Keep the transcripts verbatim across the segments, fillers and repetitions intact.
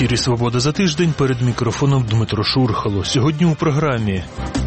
ефірі «Свобода за тиждень», перед мікрофоном Дмитро Шурхало. Сьогодні у програмі.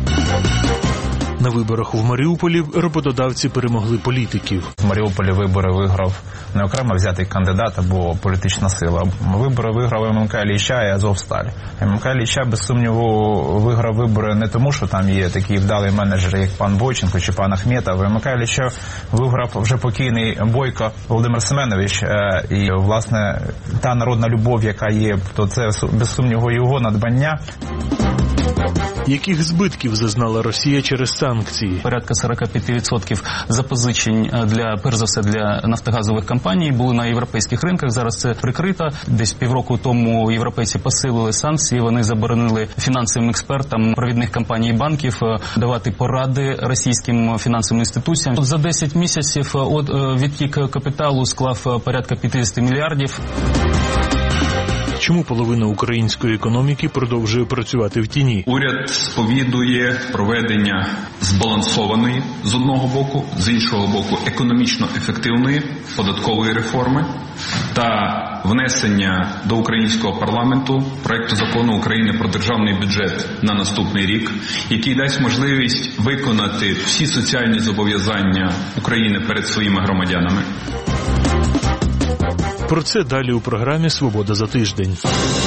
На виборах в Маріуполі роботодавці перемогли політиків. В Маріуполі вибори виграв не окремо взятий кандидат або політична сила. Вибори виграв ем ем ка Ілліча і Азовсталь. ем ем ка Ілліча, без сумніву, виграв вибори не тому, що там є такі вдалі менеджери, як пан Бойченко чи пан Ахметов. ем ем ка Ілліча виграв вже покійний Бойко Володимир Семенович. І, власне, та народна любов, яка є, то це, без сумніву, його надбання. Яких збитків зазнала Росія через санкції? Порядка сорок п'ять відсотків запозичень для, перш за все, для нафтогазових компаній були на європейських ринках. Зараз це прикрито. Десь півроку тому європейці посилили санкції. Вони заборонили фінансовим експертам провідних компаній і банків давати поради російським фінансовим інституціям. За десять місяців відтік капіталу склав порядка п'ятдесят мільярдів. Чому половина української економіки продовжує працювати в тіні? Уряд сповідує проведення збалансованої, з одного боку, з іншого боку, економічно ефективної податкової реформи та внесення до українського парламенту проекту закону України про державний бюджет на наступний рік, який дасть можливість виконати всі соціальні зобов'язання України перед своїми громадянами. Про це далі у програмі «Свобода за тиждень».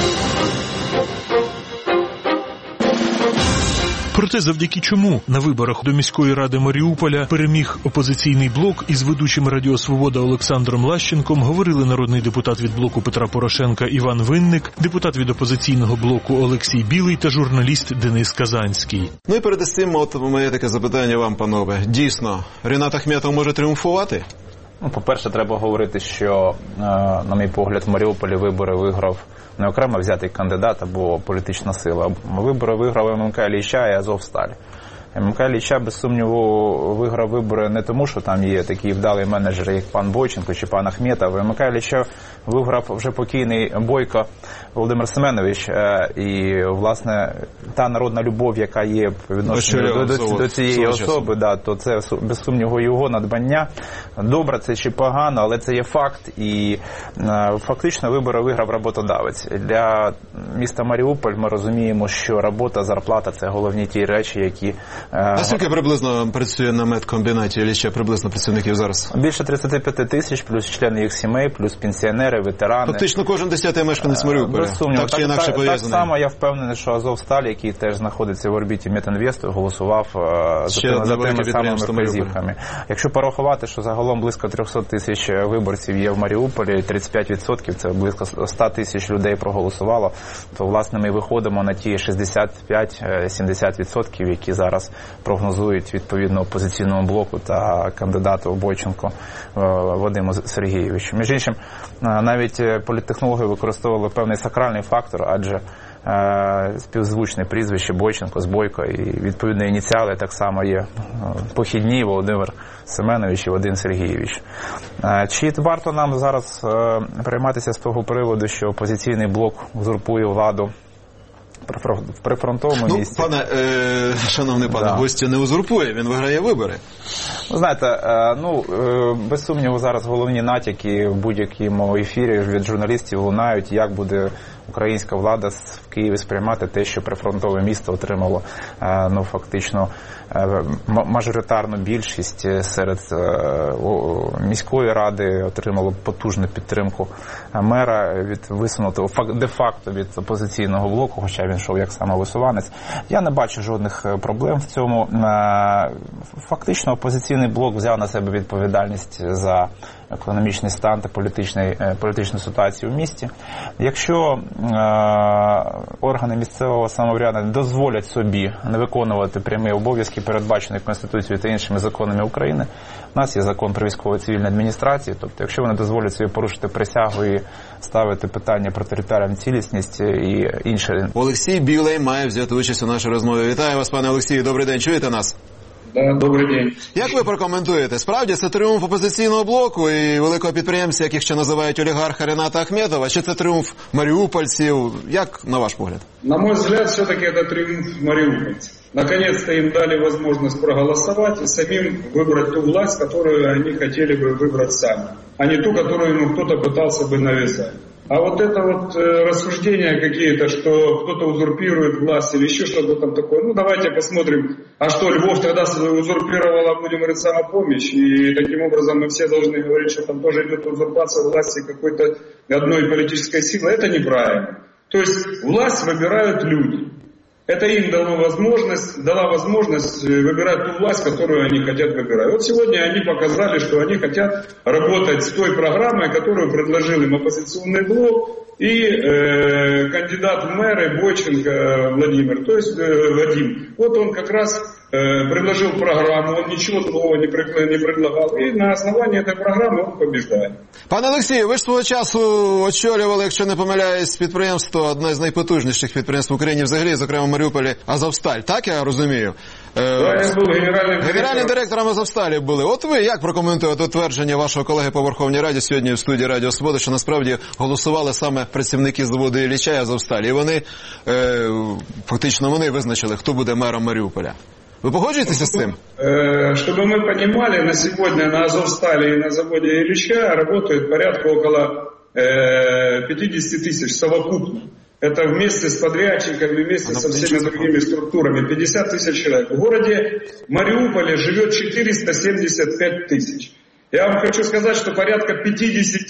Проте завдяки чому на виборах до міської ради Маріуполя переміг опозиційний блок, із ведучим Радіо Свобода Олександром Лащенком говорили народний депутат від блоку Петра Порошенка Іван Винник, депутат від опозиційного блоку Олексій Білий та журналіст Денис Казанський. Ну і перед цим от моє таке запитання вам, панове. Дійсно, Рінат Ахметов може тріумфувати? Ну, по-перше, треба говорити, що, на мій погляд, в Маріуполі вибори виграв не окремо взятий кандидат або політична сила. Вибори виграв ем ем ка Ілліча і Азовсталь. ем ем ка Ілліча, без сумніву, виграв вибори не тому, що там є такі вдалі менеджери, як пан Бойченко чи пан Ахметов. ем ем ка Ілліча виграв вже покійний Бойко Володимир Семенович. І, власне, та народна любов, яка є по відношенню до, до, до цієї особи, да, то це, без сумніву, його надбання. Добре це чи погано, але це є факт. І фактично вибори виграв роботодавець. Для міста Маріуполь ми розуміємо, що робота, зарплата – це головні ті речі, які... А скільки приблизно працює на медкомбінаті Ілліча, приблизно працівників зараз? Більше тридцять п'ять тисяч, плюс члени їх сімей, плюс пенсіонери, ветерани. Фактично кожен десятий мешканець Маріуполя. Так чи інакше пов'язаний. Так само я впевнений, що Азовсталь, який теж знаходиться в орбіті Метінвесту, голосував за тими, за тими самими вказівками. Якщо порахувати, що загалом близько триста тисяч виборців є в Маріуполі, тридцять п'ять відсотків, це близько сто тисяч людей проголосувало, то, власне, ми виходимо на ті шістдесят п'ять - сімдесят відсотків, які зараз прогнозують відповідно опозиційному блоку та кандидату Бойченко Вадиму Сергійовичу. Між іншим, навіть політтехнологи використовували певний сакральний фактор, адже співзвучне прізвище Бойченко з Бойко і відповідні ініціали так само є похідні: Володимир Семенович і Вадим Сергійович. Чи варто нам зараз перейматися з того приводу, що опозиційний блок узурпує владу в прифронтовому ну, місті? Пане, е, шановний пане, да. Гостя не узурпує, він виграє вибори. Ви знаєте, е, ну, е, без сумніву зараз головні натяки в будь-якому ефірі від журналістів лунають, як буде українська влада в Києві сприймати те, що прифронтове місто отримало, е, ну, фактично, е, мажоритарну більшість серед е, о, міської ради, отримало потужну підтримку мера від висунутого де-факто від опозиційного блоку, хоча він йшов як самовисуванець. Я не бачу жодних проблем в цьому. Фактично опозиційний блок взяв на себе відповідальність за економічний стан та політичну ситуацію в місті. Якщо е, органи місцевого самоврядування дозволять собі не виконувати прямі обов'язки, передбачені Конституцією та іншими законами України, у нас є закон про військово-цивільну адміністрацію, тобто якщо вони дозволять собі порушити присягу і ставити питання про територіальну цілісність і інше. Олексій Білий має взяти участь у нашій розмові. Вітаю вас, пане Олексію, добрий день, чуєте нас? Да, добрий день. Як ви прокоментуєте? Справді це тріумф опозиційного блоку і великого підприємця, яких ще називають олігарха Ріната Ахметова, чи це тріумф маріупольців? Як, на ваш погляд? На мой взгляд, все-таки это тріумф маріупольців. Наконец-то им дали возможность проголосовать и самим выбрать ту власть, которую они хотели бы выбрать сами, а не ту, которую им кто-то пытался бы навязать. А вот это вот э, рассуждения какие-то, что кто-то узурпирует власть или еще что-то там такое, ну давайте посмотрим, а что, Львов тогда узурпировала, будем говорить, самопомощь, и таким образом мы все должны говорить, что там тоже идет узурпация власти какой-то одной политической силы, это неправильно. То есть власть выбирают люди. Это им дало возможность, дала возможность выбирать ту власть, которую они хотят выбирать. Вот сегодня они показали, что они хотят работать с той программой, которую предложил им оппозиционный блок и э, кандидат в мэры Бойченко Владимир, то есть э, Вадим. Вот он как раз э, предложил программу, он ничего другого не, не предлагав, і на основанні цієї програми він побіждає. Пане Олексію, ви ж свого часу очолювали, якщо не помиляюсь, підприємство, одне з найпотужніших підприємств в Україні взагалі, зокрема в Маріуполі, Азовсталь, так я розумію? Да, я був генеральним, генеральним директором Азовсталі були. От ви як прокоментуєте твердження вашого колеги по Верховній Раді сьогодні в студії Радіо Свобода, що насправді голосували саме працівники заводу Ілліча і Азовсталі, і вони, е, фактично вони визначили, хто буде мером Маріуполя. Вы погоджуетесь с этим? Чтобы мы понимали, на сегодня на Азовстале и на заводе Ильича работает порядка около пятьдесят тысяч совокупно. Это вместе с подрядчиками, вместе со всеми другими структурами. пятьдесят тысяч человек. В городе Мариуполе живет четыреста семьдесят пять тысяч. Я вам хочу сказать, что порядка пятьдесят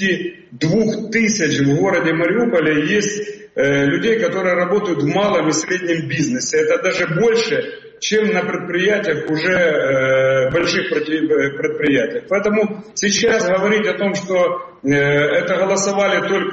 два тысяч в городе Мариуполе есть э, людей, которые работают в малом и среднем бизнесе. Это даже больше, чем на предприятиях, уже э, больших предприятиях. Поэтому сейчас говорить о том, что э, это голосовали только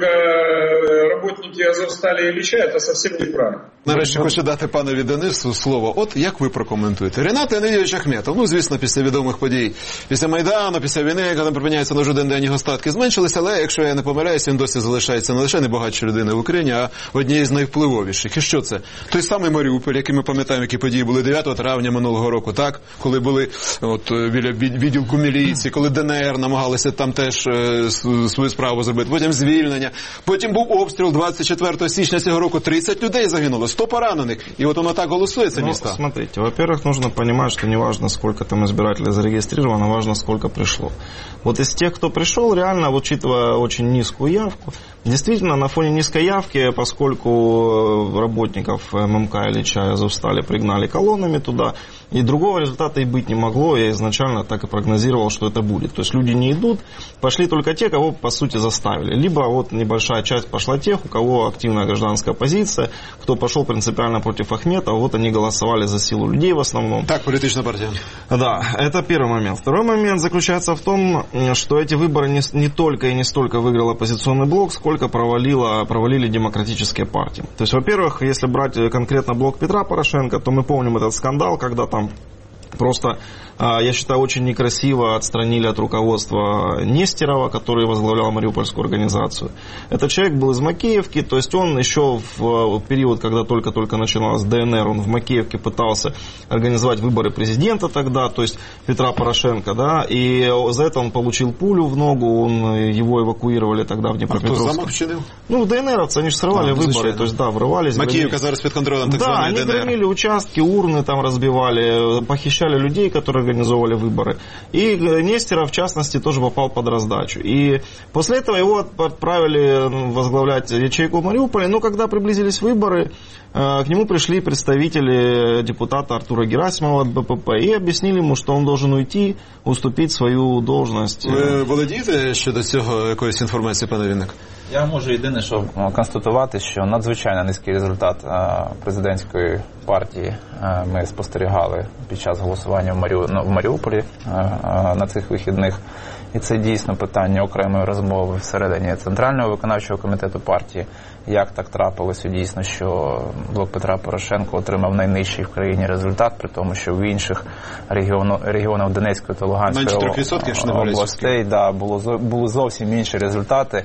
работники Азовстали и Ильича, это совсем неправильно. Нарешті хочу дати панові Денису слово. От як ви прокоментуєте? Рінат Леонідович Ахметов, ну, звісно, після відомих подій, після Майдану, після війни, яка там припиняється на жоден день, його статки зменшилися, але, якщо я не помиляюсь, він досі залишається не лише найбагатшою людиною в Україні, а однією з найвпливовіших. І що це? Той самий Маріуполь, який ми пам'ятаємо, які події були дев'ятого травня минулого року, так? Коли були от, біля відділку міліції, коли ДНР намагалися там теж е, свою справу зробити, потім звільнення, потім був обстріл двадцять четвертого січня цього року, тридцять людей загинуло, сто поранених, и вот оно так голосует за места. Ну, смотрите, во-первых, нужно понимать, что не важно, сколько там избирателей зарегистрировано, важно, сколько пришло. Вот из тех, кто пришел, реально, учитывая очень низкую явку, действительно, на фоне низкой явки, поскольку работников ММК Ильича и Азовстали пригнали колоннами туда, и другого результата и быть не могло, я изначально так и прогнозировал, что это будет. То есть люди не идут, пошли только те, кого, по сути, заставили. Либо вот небольшая часть пошла тех, у кого активная гражданская позиция, кто пошел принципиально против Ахметова, вот они голосовали за силу людей в основном. Так, политическая партия. Да, это первый момент. Второй момент заключается в том, что эти выборы не, не только и не столько выиграл оппозиционный блок, сколько провалило, провалили демократические партии. То есть, во-первых, если брать конкретно блок Петра Порошенко, то мы помним этот скандал, когда там просто, я считаю, очень некрасиво отстранили от руководства Нестерова, который возглавлял Мариупольскую организацию. Этот человек был из Макеевки, то есть он еще в период, когда только-только начиналась ДНР, он в Макеевке пытался организовать выборы президента тогда, то есть Петра Порошенко, да, и за это он получил пулю в ногу, он, его эвакуировали тогда в Днепропетровск. А кто замок чинил? Ну, ДНРовцы, они же срывали а, выборы, то есть, да, врывались. Макеевка зараз под контролем так званой ДНР. Да, они громили участки, урны там разбивали, похищали людей, которые организовывали выборы. И Нестеров, в частности, тоже попал под раздачу. И после этого его отправили возглавлять ячейку в Мариуполе. Но когда приблизились выборы, к нему пришли представители депутата Артура Герасимова от БПП и объяснили ему, что он должен уйти, уступить свою должность. Ви володієте щодо цього якоїсь інформації, пане Вінник? Я можу єдине, що констатувати, що надзвичайно низький результат президентської партії ми спостерігали під час голосування в, Маріу... в Маріуполі на цих вихідних. І це дійсно питання окремої розмови всередині Центрального виконавчого комітету партії. Як так трапилося дійсно, що блок Петра Порошенка отримав найнижчий в країні результат, при тому, що в інших регіону... регіонах Донецької та Луганської областей да, було, були зовсім інші результати,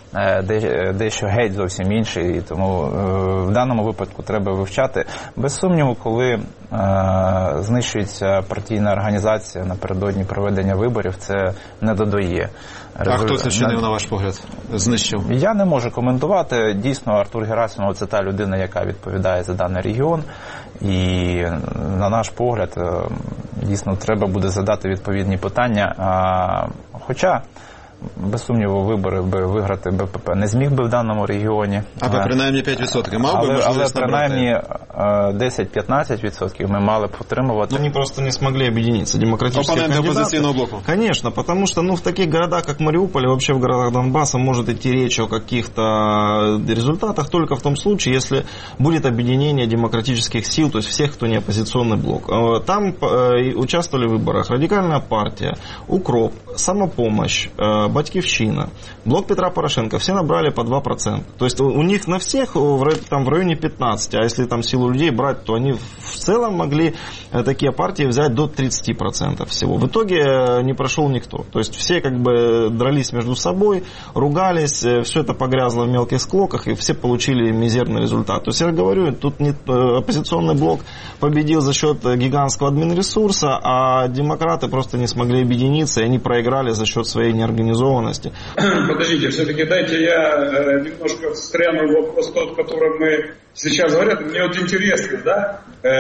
дещо геть зовсім інші, і тому в даному випадку треба вивчати. Без сумніву, коли е, знищується партійна організація напередодні проведення виборів, це не додає. А хто це чинив, на ваш погляд, знищив? Я не можу коментувати. Дійсно, Артур Герасимов – це та людина, яка відповідає за даний регіон. І, на наш погляд, дійсно, треба буде задати відповідні питання. А, хоча без сумніву, вибори би виграти БПП не зміг би в даному регіоні. Або принаймні п'ять відсотків мав би але, можливість але набрати? принаймні десять-п'ятнадцять відсотків ми мали б отримувати. Они просто не смогли объединиться. Демократические Оппоненты кандидаты. оппозиционного блока. Конечно, потому что ну, в таких городах, как Мариуполь, и вообще в городах Донбасса может идти речь о каких-то результатах только в том случае, если будет объединение демократических сил, то есть всех, кто не оппозиционный блок. Там э, участвовали в выборах Радикальная партия, Укроп, Самопомощь, э, Батькивщина, Блок Петра Порошенко. Все набрали по два процента. То есть у, у них на всех в, там, в районе пятнадцати, а если там силу людей брать, то они в целом могли э, такие партии взять до тридцати процентов всего. В итоге э, не прошел никто. То есть все как бы дрались между собой, ругались, э, все это погрязло в мелких склоках, и все получили мизерный результат. То есть я говорю, тут не, э, оппозиционный блок победил за счет гигантского админресурса, а демократы просто не смогли объединиться, и они проиграли за счет своей неорганизованности. Подождите, все-таки дайте я немножко встряну в вопрос тот, о котором мы сейчас говорят. Мне вот интересно, да,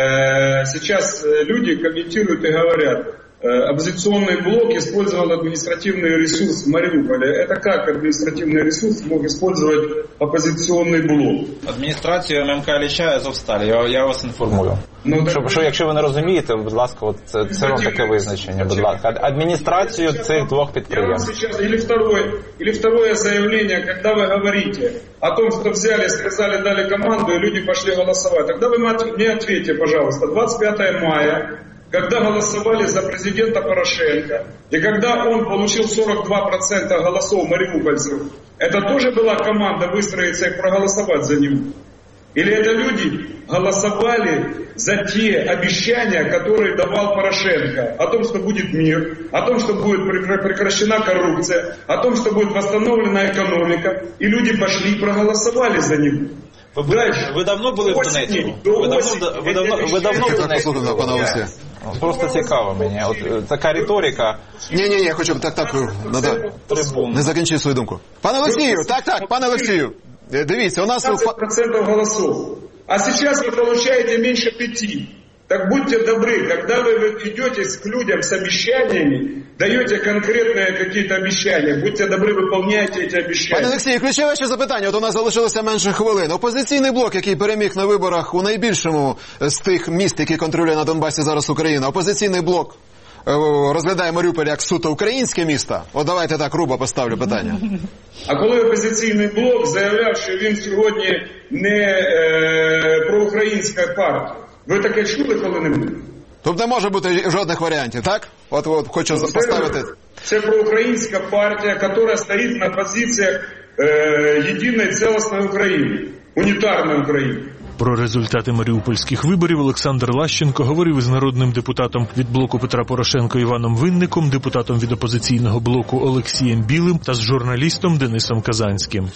сейчас люди комментируют и говорят, оппозиционный блок использовал административный ресурс в Мариуполе. Это как административный ресурс мог использовать оппозиционный блок? Адміністрацію ММК Ілліча і Азовсталі, я, я вас інформую. Ну, що, так... що, якщо ви не розумієте, будь ласка, от це, це вам таке визначення, будь ласка. Адміністрацію цих двох підприємств. Сейчас, или, второе, или второе заявление, когда вы говорите о том, что взяли, сказали, дали команду, и люди пошли голосовать. Тогда вы мне ответьте, пожалуйста, двадцать пятого мая, когда голосовали за президента Порошенко, и когда он получил сорок два процента голосов мариупольцев, это тоже была команда выстроиться и проголосовать за него? Или это люди голосовали за те обещания, которые давал Порошенко, о том, что будет мир, о том, что будет прекращена коррупция, о том, что будет восстановлена экономика, и люди пошли и проголосовали за него? Ви, Дальше. ви давно були в Донецьку? Ви давно, ви давно, ви давно в Донецьку? Пане Олексію. Просто цікаво мені. От така риторика. Ні-ні, я хочу так, так, надо. Не закінчив свою думку. Пане Олексію, так, так, пане Олексію. Дивіться, у нас... пятнадцать процентов голосов. А сейчас вы получаете меньше пяти. Так будьте добры, когда вы идете к людям с обещаниями, даете конкретные какие-то обещания, будьте добры, выполняйте эти обещания. Пане Олексій, ключове ще запитання. От у нас залишилося менше хвилин. Опозиційний блок, який переміг на виборах у найбільшому з тих міст, які контролює на Донбасі зараз Україна, опозиційний блок розглядає Маріуполь як суто українське місто? От давайте так грубо поставлю питання. А коли опозиційний блок заявляв, що він сьогодні не е, проукраїнська партія, ви таке чули коли-небудь? Тобто не може бути жодних варіантів, так? От, от хочу це, поставити. Це проукраїнська партія, яка стоїть на позиціях е, єдиної цілісної України, унітарної України. Про результати маріупольських виборів Олександр Лащенко говорив із народним депутатом від блоку Петра Порошенка Іваном Винником, депутатом від опозиційного блоку Олексієм Білим та з журналістом Денисом Казанським.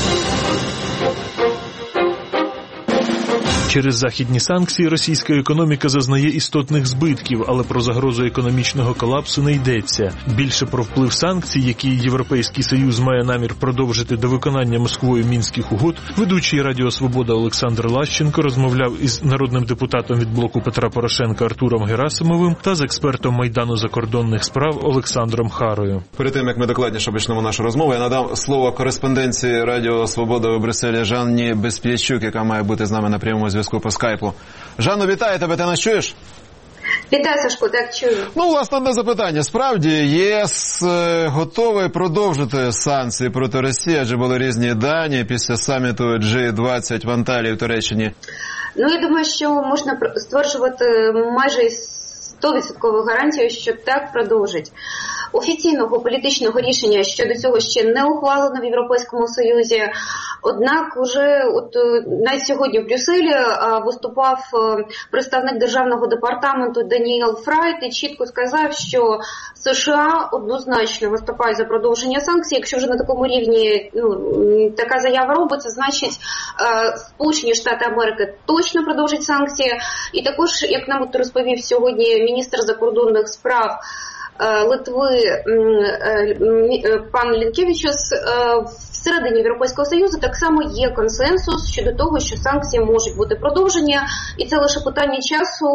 Через західні санкції російська економіка зазнає істотних збитків, але про загрозу економічного колапсу не йдеться. Більше про вплив санкцій, які Європейський Союз має намір продовжити до виконання Москвою Мінських угод, ведучий Радіо Свобода Олександр Лащенко розмовляв із народним депутатом від блоку Петра Порошенка Артуром Герасимовим та з експертом Майдану закордонних справ Олександром Харою. Перед тим, як ми докладніше почнемо нашу розмову, я надам слово кореспонденції Радіо Свобода у Брюсселі Жанні Бесп'ячук, яка має бути з нами на прямому зв'язку по скайпу. Жанно, вітаю тебе, ти нас чуєш? Вітаю, Сашко, так чую. Ну, власне, одне запитання. Справді, ЄС готовий продовжити санкції проти Росії, адже були різні дані після саміту джі двадцять в Анталії в Туреччині. Ну, я думаю, що можна стверджувати майже сто відсотків гарантію, що так продовжить. Офіційного політичного рішення щодо цього ще не ухвалено в Європейському Союзі. Однак уже от навіть сьогодні в Брюсселі виступав представник Державного департаменту Даніел Фрайт і чітко сказав, що США однозначно виступають за продовження санкцій. Якщо вже на такому рівні ну, така заява робиться, значить Сполучені Штати Америки точно продовжать санкції. І також, як нам розповів сьогодні міністр закордонних справ Литви пан Лінкевичус, всередині Європейського Союзу так само є консенсус щодо того, що санкції можуть бути продовжені, і це лише питання часу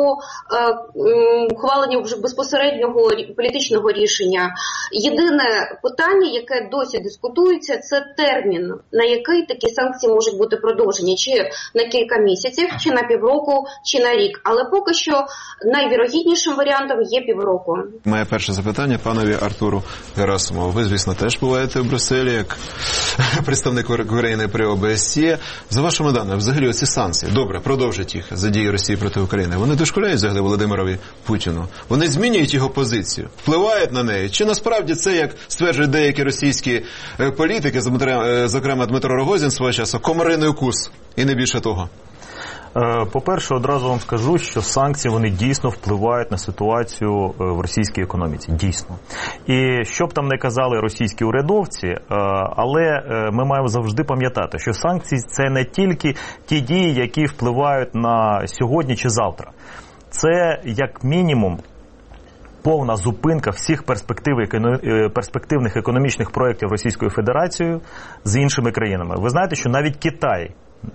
ухвалення вже безпосереднього політичного рішення. Єдине питання, яке досі дискутується, це термін, на який такі санкції можуть бути продовжені, чи на кілька місяців, чи на півроку, чи на рік. Але поки що найвірогіднішим варіантом є півроку. Моє перше запитання панові Артуру Герасимову. Ви, звісно, теж буваєте в Брюсселі як представник України при О Б С Є. За вашими даними, взагалі оці санкції, добре, продовжать їх за дії Росії проти України. Вони дошкуляють взагалі Володимирові Путіну? Вони змінюють його позицію? Впливають на неї? Чи насправді це, як стверджують деякі російські політики, зокрема Дмитро Рогозін свого часу, комариний укус і не більше того? По-перше, одразу вам скажу, що санкції, вони дійсно впливають на ситуацію в російській економіці. Дійсно. І що б там не казали російські урядовці, але ми маємо завжди пам'ятати, що санкції – це не тільки ті дії, які впливають на сьогодні чи завтра. Це, як мінімум, повна зупинка всіх перспективних економічних проєктів Російською Федерацією з іншими країнами. Ви знаєте, що навіть Китай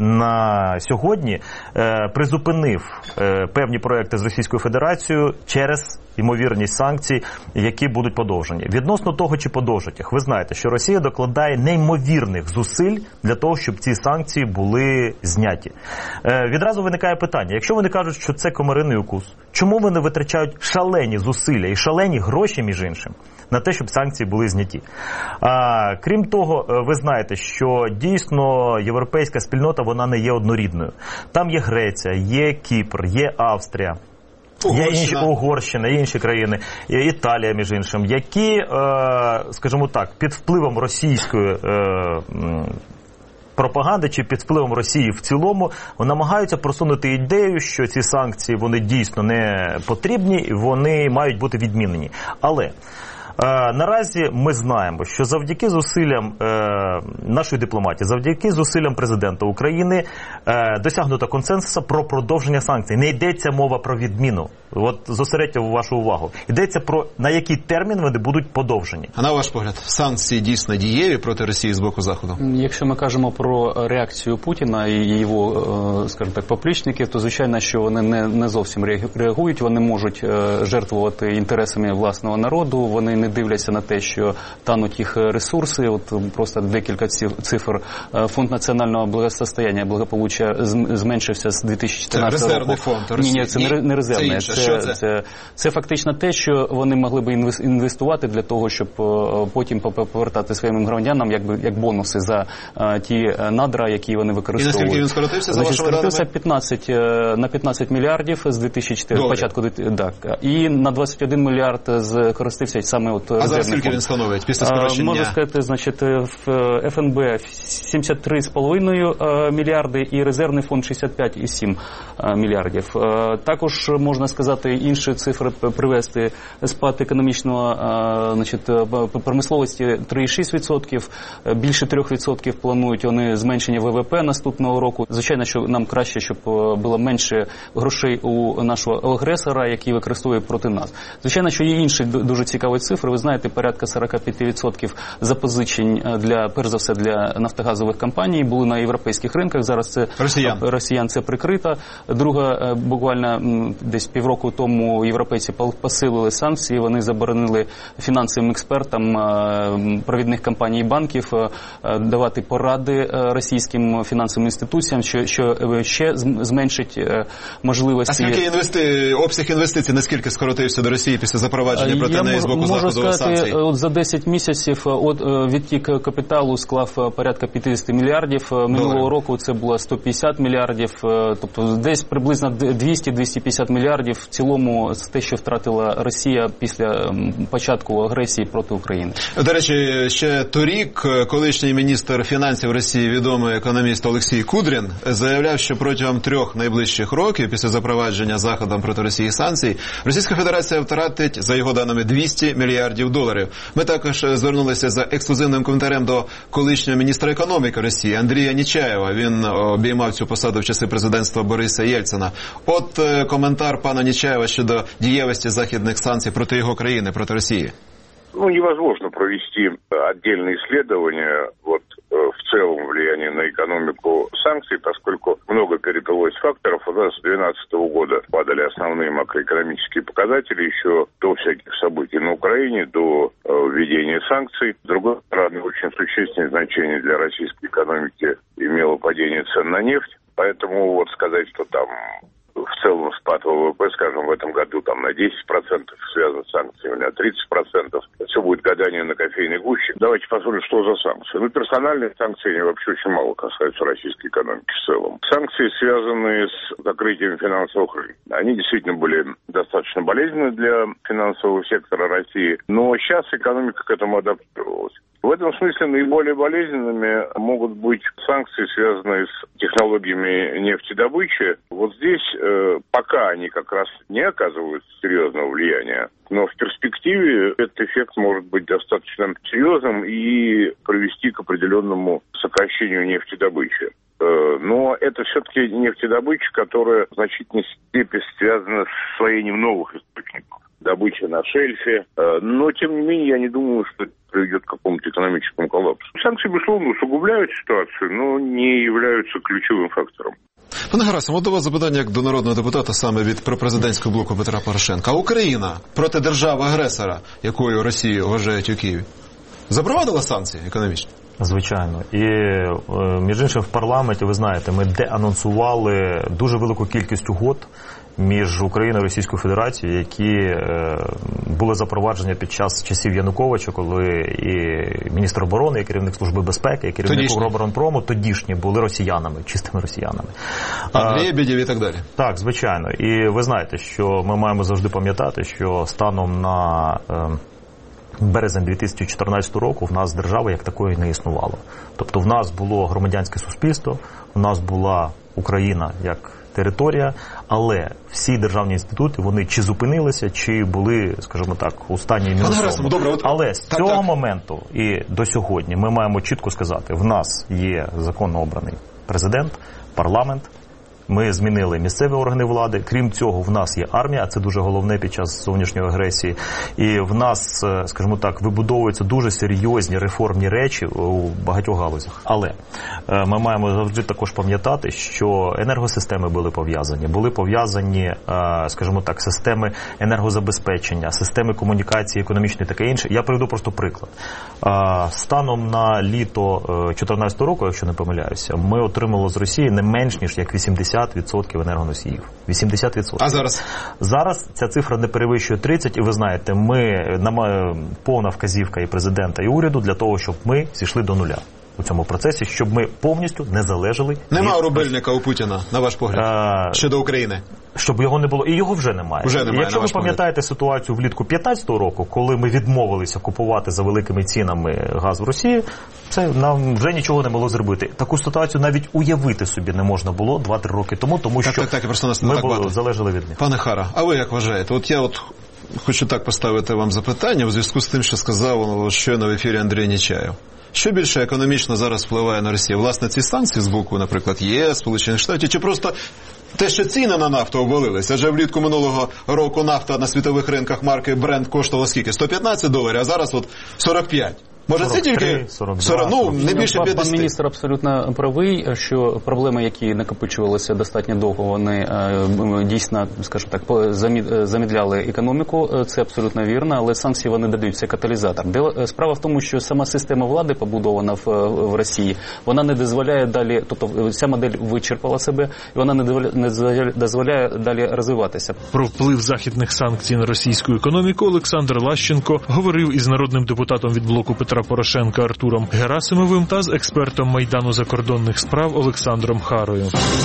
на сьогодні е, призупинив е, певні проекти з Російською Федерацією через ймовірність санкцій, які будуть подовжені. Відносно того, чи подовжать їх, ви знаєте, що Росія докладає неймовірних зусиль для того, щоб ці санкції були зняті. Е, відразу виникає питання, якщо вони кажуть, що це комариний укус, чому вони витрачають шалені зусилля і шалені гроші, між іншим, на те, щоб санкції були зняті? А, крім того, ви знаєте, що дійсно європейська спільнота, вона не є однорідною. Там є Греція, є Кіпр, є Австрія, Угорщина. Є інші, Угорщина, є інші країни, є Італія, між іншим, які, е, скажімо так, під впливом російської е, пропаганди чи під впливом Росії в цілому намагаються просунути ідею, що ці санкції, вони дійсно не потрібні і вони мають бути відмінені. Але Е, наразі ми знаємо, що завдяки зусиллям е, нашої дипломатії, завдяки зусиллям президента України е, досягнуто консенсусу про продовження санкцій. Не йдеться мова про відміну. От зосередьте вашу увагу. Йдеться про на який термін вони будуть подовжені. А на ваш погляд, санкції дійсно дієві проти Росії з боку Заходу? Якщо ми кажемо про реакцію Путіна і його, скажімо так, поплічників, то звичайно, що вони не, не зовсім реагують, вони можуть жертвувати інтересами власного народу, вони не дивляться на те, що тануть їх ресурси. От просто декілька цифр. Фонд національного благосостояння, благополуччя зменшився з дві тисячі чотирнадцятого року. Це резервний фонд Росії? Ні, це не, не резервний. Це, це, це? Це, це фактично те, що вони могли б інвестувати для того, щоб потім повертати своїм громадянам якби як бонуси за ті надра, які вони використовують. І наскільки він скоротився, за вашими даними? Скоротився п'ятнадцять, на п'ятнадцять мільярдів з дві тисячі чотирнадцятого початку, так, і на двадцять один мільярд скористився саме от резервний фонд. А зараз скільки він становить після скорочення? Можу сказати, значить, в Ф Н Б сімдесят три з половиною мільярди і резервний фонд шістдесят п'ять і сім мільярдів. Також можна сказати, інші цифри привести: спад економічного, значить, промисловості три цілих шість десятих відсотків, більше трьох відсотків планують вони зменшення В В П наступного року. Звичайно, що нам краще, щоб було менше грошей у нашого агресора, який використовує проти нас. Звичайно, що є інші дуже цікаві цифри. Ви знаєте, порядка сорок п'ять відсотків запозичень для, перш за все, для нафтогазових компаній були на європейських ринках. Зараз це росіян, росіян це прикрита. Друга, буквально десь півроку тому європейці посилили санкції, вони заборонили фінансовим експертам провідних компаній і банків давати поради російським фінансовим інституціям, що, що ще зменшить можливості. А скільки інвести... обсяг інвестицій, наскільки скоротився до Росії після запровадження проти Я неї з боку Заходу санкцій? Можу сказати, от за десять місяців от відтік капіталу склав порядка п'ятдесят мільярдів, минулого Добре. року це було сто п'ятдесят мільярдів, тобто десь приблизно двісті - двісті п'ятдесят мільярдів в цілому з те, що втратила Росія після початку агресії проти України. До речі, ще торік колишній міністр фінансів Росії, відомий економіст Олексій Кудрін, заявляв, що протягом трьох найближчих років після запровадження Заходом проти Росії санкцій Російська Федерація втратить, за його даними, двісті мільярдів доларів. Ми також звернулися за ексклюзивним коментарем до колишнього міністра економіки Росії Андрія Нечаєва. Він обіймав цю посаду в часи президентства Бориса Єльцина. От коментар пана Нечаєва щодо дієвості західних санкцій проти його країни, проти Росії. ну, невозможно провести отдельные исследования вот в целом влияние на экономику санкций, поскольку много переплылось факторов. У нас с две тысячи двенадцатого года падали основные макроэкономические показатели еще до всяких событий на Украине, до введения санкций. С другой стороны, очень существенное значение для российской экономики имело падение цен на нефть. Поэтому вот сказать, что там в целом спад ВВП, скажем, в этом году там на десять процентов связан с санкциями, на тридцать процентов. Все будет гадание на кофейной гуще. Давайте посмотрим, что за санкции. Ну, персональные санкции, они вообще очень мало касаются российской экономики в целом. Санкции, связанные с закрытием финансовых рынков, они действительно были достаточно болезненны для финансового сектора России, но сейчас экономика к этому адаптировалась. В этом смысле наиболее болезненными могут быть санкции, связанные с технологиями нефтедобычи. Вот здесь э, пока они как раз не оказывают серьезного влияния, но в перспективе этот эффект может быть достаточно серьезным и привести к определенному сокращению нефтедобычи. Э, но это все-таки нефтедобыча, которая в значительной степени связана с освоением новых источников. Добыча на шельфе. Но, тем не менее, я не думаю, что это приведет к какому-то экономическому коллапсу. Санкции, безусловно, усугубляют ситуацию, но не являются ключовим фактором. Пане Герасим, от до вас запитання як до народного депутата саме від пропрезидентського блоку Петра Порошенка. А Україна проти держави-агресора, якою Росію вважають у Києві, запровадила санкції економічні? Звичайно. І, між іншим, в парламенті, ви знаєте, ми деанонсували дуже велику кількість угод між Україною і Російською Федерацією, які е, були запроваджені під час часів Януковича, коли і міністр оборони, і керівник Служби безпеки, і керівник Укроборонпрому тодішні були росіянами, чистими росіянами. А Лебедєв і так далі. Так, звичайно. І ви знаєте, що ми маємо завжди пам'ятати, що станом на е, березень дві тисячі чотирнадцятого року в нас держави як такої не існувало. Тобто в нас було громадянське суспільство, в нас була Україна як територія, але всі державні інститути, вони чи зупинилися, чи були, скажімо так, у стані мінусовому. Але з цього так, моменту і до сьогодні ми маємо чітко сказати, в нас є законно обраний президент, парламент, ми змінили місцеві органи влади. Крім цього, в нас є армія, а це дуже головне під час зовнішньої агресії. І в нас, скажімо так, вибудовуються дуже серйозні реформні речі у багатьох галузях. Але ми маємо завжди також пам'ятати, що енергосистеми були пов'язані. Були пов'язані, скажімо так, системи енергозабезпечення, системи комунікації, економічної, таке інше. Я приведу просто приклад. Станом на літо дві тисячі чотирнадцятого року, якщо не помиляюся, ми отримали з Росії не менш ніж як вісімдесят відсотків енергоносіїв. вісімдесят відсотків. А зараз? Зараз ця цифра не перевищує тридцять, і ви знаєте, ми, повна вказівка і президента, і уряду для того, щоб ми зійшли до нуля у цьому процесі, щоб ми повністю не залежали. Нема від... рубельника у Путіна, на ваш погляд, а... щодо України? Щоб його не було. І його вже немає. Вже немає, якщо ви пам'ятаєте ситуацію влітку п'ятнадцятого року, коли ми відмовилися купувати за великими цінами газ в Росії, це нам вже нічого не могло зробити. Таку ситуацію навіть уявити собі не можна було два-три роки тому, тому так, що так, так, я просто нас ми так були, залежали від них. Пане Хара, а ви як вважаєте? От я от хочу так поставити вам запитання у зв'язку з тим, що сказав щойно в ефірі Андрій Нечаєв. Що більше економічно зараз впливає на Росію? Власне, ці санкції з боку, наприклад, ЄС, Сполучених Штатів, чи просто те, що ціни на нафту обвалилися? Адже влітку минулого року нафта на світових ринках марки Brent коштувала скільки? сто п'ятнадцять доларів, а зараз от сорок п'ять. Може це тільки сорок два, ну, не більше п'ятдесят? Пан міністр абсолютно правий, що проблеми, які накопичувалися достатньо довго, вони дійсно, скажімо так, замідляли економіку, це абсолютно вірно, але санкції вони дають, це каталізатор. Справа в тому, що сама система влади, побудована в, в Росії, вона не дозволяє далі, тобто ця модель вичерпала себе, і вона не дозволяє, не дозволяє далі розвиватися. Про вплив західних санкцій на російську економіку Олександр Лащенко говорив із народним депутатом від блоку Петра Порошенка Артуром Герасимовим та з експертом Майдану закордонних справ Олександром Харою.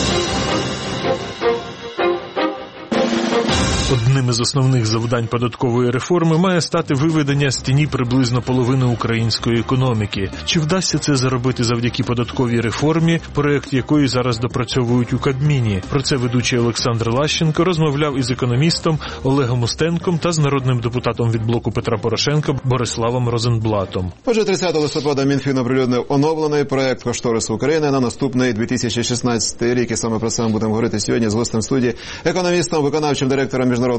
Одним із основних завдань податкової реформи має стати виведення з тіні приблизно половини української економіки. Чи вдасться це зробити завдяки податковій реформі, проєкт якої зараз допрацьовують у Кабміні? Про це ведучий Олександр Лащенко розмовляв із економістом Олегом Устенком та з народним депутатом від блоку Петра Порошенка Бориславом Розенблатом. Отже, тридцятого листопада Мінфін оприлюднив оновлений проєкт кошторису України на наступний дві тисячі шістнадцятий рік. І саме про це ми будемо говорити сьогодні з гостем студії, економістом, виконавчим директором Міжнародного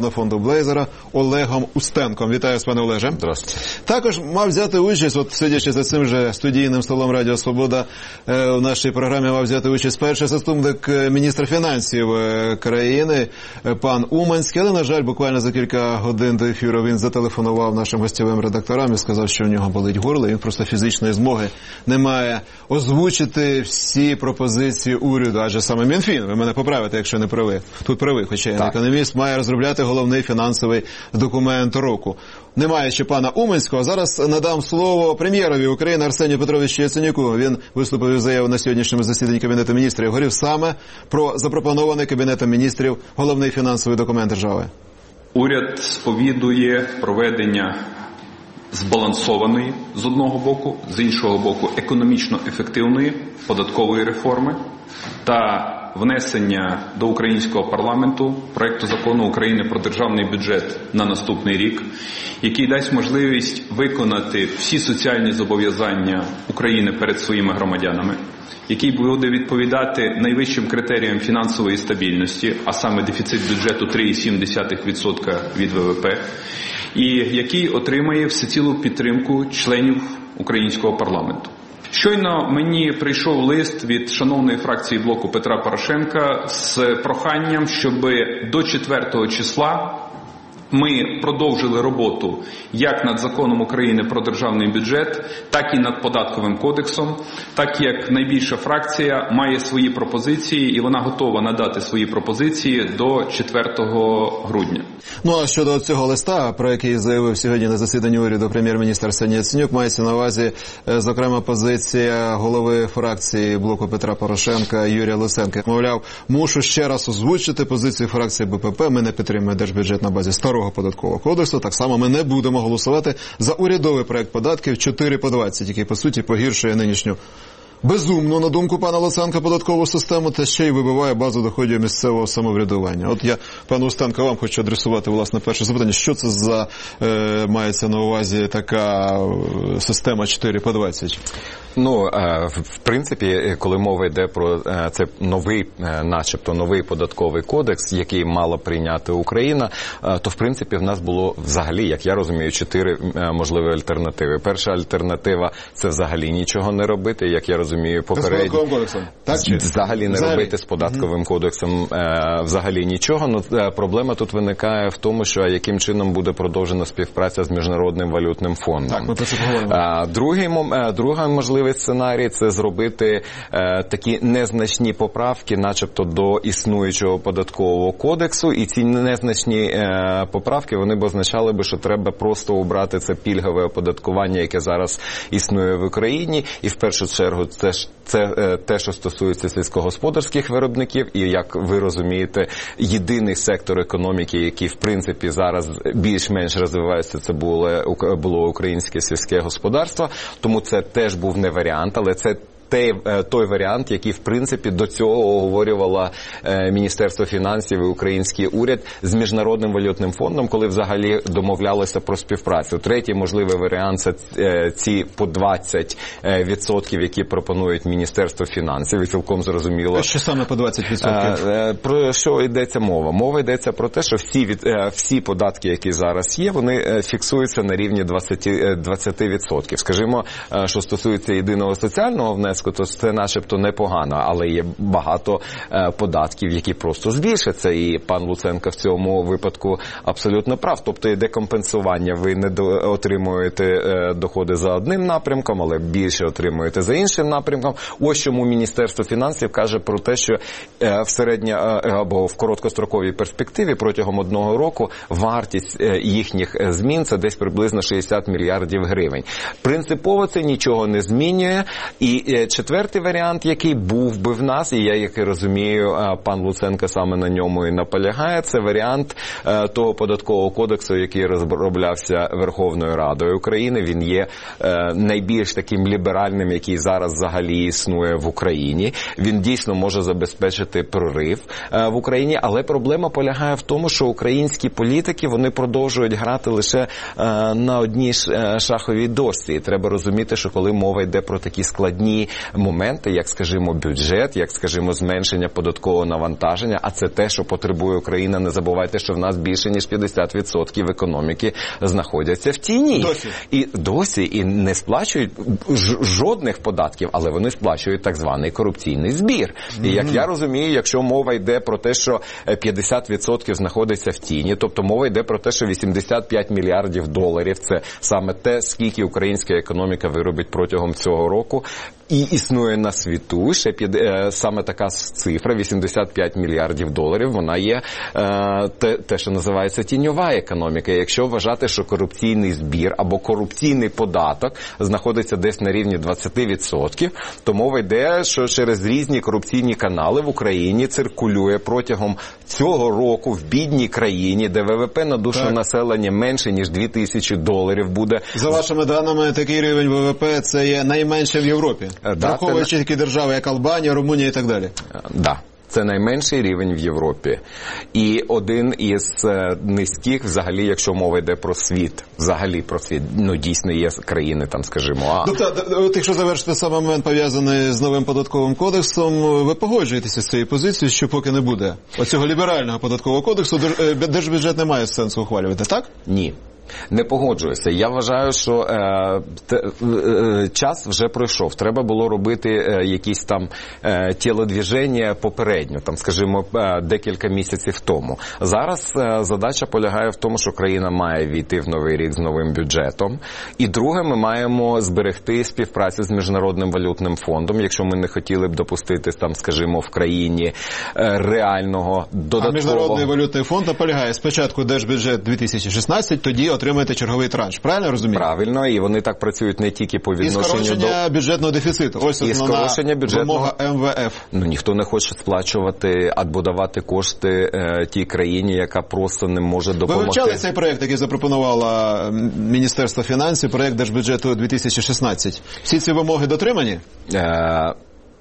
Державного фонду Блейзера Олегом Устенком. Вітаю вас, пане Олеже. Здравствуйте. Також мав взяти участь, от сидячи за цим же студійним столом Радіо Свобода, е, у нашій програмі мав взяти участь перший заступник міністра фінансів е, країни, е, пан Уманський, але, на жаль, буквально за кілька годин до ефіру він зателефонував нашим гостєвим редакторам і сказав, що у нього болить горло, і він просто фізичної змоги не має озвучити всі пропозиції уряду, адже саме Мінфін, ви мене поправите, якщо не правий, тут правий, хоча я не економіст, має розробляти головний фінансовий документ року. Немає ще пана Уманського. Зараз надам слово прем'єрові України Арсенію Петровичу Яценюку. Він виступив із заявою на сьогоднішньому засіданні Кабінету міністрів. Говорив саме про запропонований Кабінетом міністрів головний фінансовий документ держави. Уряд сповідує проведення збалансованої з одного боку, з іншого боку економічно ефективної податкової реформи та внесення до українського парламенту проекту закону України про державний бюджет на наступний рік, який дасть можливість виконати всі соціальні зобов'язання України перед своїми громадянами, який буде відповідати найвищим критеріям фінансової стабільності, а саме дефіцит бюджету три цілих сім десятих відсотка від ВВП, і який отримає всецілу підтримку членів українського парламенту. Щойно мені прийшов лист від шановної фракції блоку Петра Порошенка з проханням, щоб до четвертого числа ми продовжили роботу як над законом України про державний бюджет, так і над податковим кодексом, так як найбільша фракція має свої пропозиції і вона готова надати свої пропозиції до четвертого грудня. Ну а щодо цього листа, про який заявив сьогодні на засіданні уряду прем'єр-міністр Арсеній Яценюк, мається на увазі, зокрема, позиція голови фракції блоку Петра Порошенка Юрія Луценка. Мовляв, мушу ще раз озвучити позицію фракції БПП, ми не підтримуємо держбюджет на базі старого податкового кодексу, так само ми не будемо голосувати за урядовий проект податків чотири по двадцять, який, по суті, погіршує нинішню безумну, на думку пана Луценка, податкову систему, та ще й вибиває базу доходів місцевого самоврядування. От я, пане Устенко, вам хочу адресувати, власне, перше запитання. Що це за, е, мається на увазі, така система чотири по двадцять? Ну, в принципі, коли мова йде про це новий, начебто новий податковий кодекс, який мала прийняти Україна, то, в принципі, в нас було взагалі, як я розумію, чотири можливі альтернативи. Перша альтернатива – це взагалі нічого не робити, як я розумію, попередньо. З податковим кодексом? Так, чи? Взагалі не взагалі? робити з податковим mm-hmm. кодексом взагалі нічого. Но проблема тут виникає в тому, що яким чином буде продовжена співпраця з Міжнародним валютним фондом. Так, ми про це поговоримо. Другий, друга можливість сценарій – це зробити е, такі незначні поправки, начебто до існуючого податкового кодексу, і ці незначні е, поправки, вони б означали би, що треба просто обрати це пільгове оподаткування, яке зараз існує в Україні, і в першу чергу це ж це е, те, що стосується сільськогосподарських виробників, і, як ви розумієте, єдиний сектор економіки, який, в принципі, зараз більш-менш розвивається, це було, було українське сільське господарство, тому це теж був не варіант, але це той, той варіант, який, в принципі, до цього оговорювало е, Міністерство фінансів і український уряд з Міжнародним валютним фондом, коли взагалі домовлялися про співпрацю. Третій можливий варіант – це е, ці по двадцять відсотків, які пропонують Міністерство фінансів, і цілком зрозуміло. А що саме по двадцять відсотків? Е, про що йдеться мова? Мова йдеться про те, що всі, від, е, всі податки, які зараз є, вони фіксуються на рівні двадцять відсотків. Скажімо, е, що стосується єдиного соціального внеску, то це начебто непогано, але є багато е, податків, які просто збільшаться, і пан Луценко в цьому випадку абсолютно прав. Тобто йде компенсування, ви не до, отримуєте е, доходи за одним напрямком, але більше отримуєте за іншим напрямком. Ось чому Міністерство фінансів каже про те, що е, в середньо е, або в короткостроковій перспективі протягом одного року вартість е, їхніх змін – це десь приблизно шістдесят мільярдів гривень. Принципово це нічого не змінює, і е, четвертий варіант, який був би в нас, і я, як і розумію, пан Луценко саме на ньому і наполягає, це варіант того податкового кодексу, який розроблявся Верховною Радою України. Він є найбільш таким ліберальним, який зараз взагалі існує в Україні. Він дійсно може забезпечити прорив в Україні, але проблема полягає в тому, що українські політики, вони продовжують грати лише на одній шаховій дошці. І треба розуміти, що коли мова йде про такі складні моменти, як, скажімо, бюджет, як, скажімо, зменшення податкового навантаження, а це те, що потребує Україна. Не забувайте, що в нас більше, ніж п'ятдесят відсотків економіки знаходяться в тіні. Досі. І досі, і не сплачують ж- жодних податків, але вони сплачують так званий корупційний збір. Mm-hmm. І як я розумію, якщо мова йде про те, що п'ятдесят відсотків знаходиться в тіні, тобто мова йде про те, що вісімдесят п'ять мільярдів доларів, це саме те, скільки українська економіка виробить протягом цього року, і існує на світу ще під, е, саме така цифра, вісімдесят п'ять мільярдів доларів, вона є е, те, те, що називається тіньова економіка. Якщо вважати, що корупційний збір або корупційний податок знаходиться десь на рівні двадцять відсотків, то мова йде, що через різні корупційні канали в Україні циркулює протягом цього року в бідній країні, де ВВП на душу так. населення менше, ніж дві тисячі доларів буде. За вашими даними, такий рівень ВВП – це є найменше в Європі. Да, враховуючи такі держави, як Албанія, Румунія і так далі. Так. Да. Це найменший рівень в Європі. І один із е, низьких, взагалі, якщо мова йде про світ, взагалі про світ, ну, дійсно є країни, там, скажімо, а... Тобто, от якщо завершити саме момент, пов'язаний з новим податковим кодексом, ви погоджуєтеся з цією позицією, що поки не буде оцього ліберального податкового кодексу, держбюджет не має сенсу ухвалювати, так? Ні. Не погоджуюся. Я вважаю, що е, те, е, час вже пройшов. Треба було робити е, якісь там е, тілодвіження попередньо, там, скажімо, е, декілька місяців тому. Зараз е, задача полягає в тому, що країна має війти в новий рік з новим бюджетом. І друге, ми маємо зберегти співпрацю з Міжнародним валютним фондом, якщо ми не хотіли б допустити, там, скажімо, в країні е, реального додаткового... А Міжнародний валютний фонд наполягає спочатку держбюджет дві тисячі шістнадцять, тоді отримаєте черговий транш. Правильно розумію? Правильно, і вони так працюють не тільки по відношенню до... І скорочення до... бюджетного дефіциту. Ось і основна бюджетного... вимога ем ве еф. Ну, ніхто не хоче сплачувати або давати кошти е, тій країні, яка просто не може допомогти. Ви вивчали цей проєкт, який запропонувало Міністерство фінансів, проєкт держбюджету дві тисячі шістнадцять? Всі ці вимоги дотримані? Е...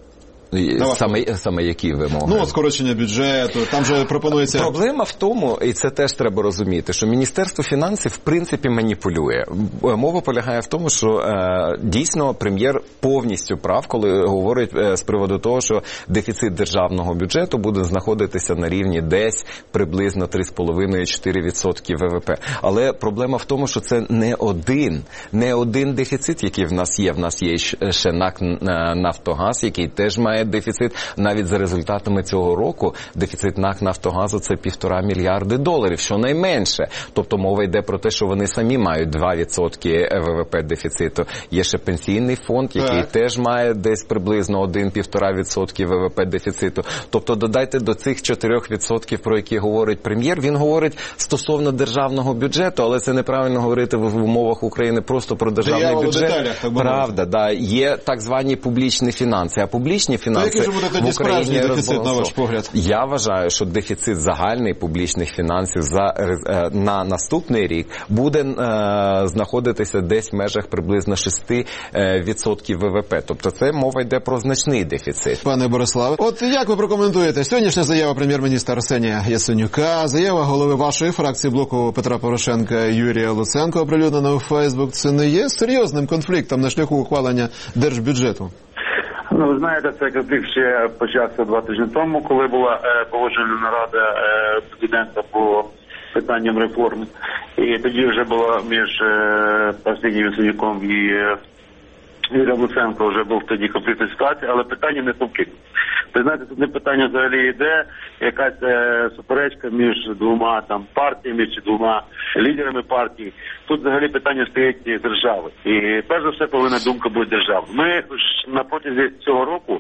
Саме, саме які вимоги? Ну, скорочення бюджету, там же пропонується... Проблема в тому, і це теж треба розуміти, що Міністерство фінансів в принципі маніпулює. Мова полягає в тому, що е, дійсно прем'єр повністю прав, коли говорить е, з приводу того, що дефіцит державного бюджету буде знаходитися на рівні десь приблизно три з половиною - чотири відсотки ВВП. Але проблема в тому, що це не один, не один дефіцит, який в нас є. В нас є ще НАК «Нафтогаз», який теж має дефіцит. Навіть за результатами цього року дефіцит НАК «Нафтогазу» – це півтора мільярди доларів, щонайменше. Тобто мова йде про те, що вони самі мають два відсотки ВВП дефіциту. Є ще пенсійний фонд, який так. теж має десь приблизно один-півтора відсотки ВВП дефіциту. Тобто додайте до цих чотирьох відсотків, про які говорить прем'єр, він говорить стосовно державного бюджету, але це неправильно говорити в умовах України просто про державний Диявол бюджет. Деталях, так Правда, да. Є так звані публічні фінанси, а публічні фінанси то який же буде тоді справжній дефіцит, на ваш погляд? Я вважаю, що дефіцит загальний публічних фінансів за, на наступний рік буде е, знаходитися десь в межах приблизно шість відсотків ВВП. Тобто це мова йде про значний дефіцит. Пане Бориславе, от як ви прокоментуєте сьогоднішня заява прем'єр-міністра Арсенія Яценюка, заява голови вашої фракції блоку Петра Порошенка Юрія Луценка, оприлюднена у Фейсбук, це не є серйозним конфліктом на шляху ухвалення держбюджету? Ну, ви знаєте, цей конфлікт ще почався два тижні тому, коли була е, погоджена нарада е, президента по питанням реформи. І тоді вже було між е, Арсенієм Яценюком і е, Юрієм Луценко вже був тоді конфліктна ситуація, але питання не конфліктне. Ви знаєте, тут не питання взагалі йде, якась е, суперечка між двома там партіями чи двома лідерами партій. Тут взагалі питання стоїть держави. І перш за все повинна думка бути держави. Ми на протязі цього року,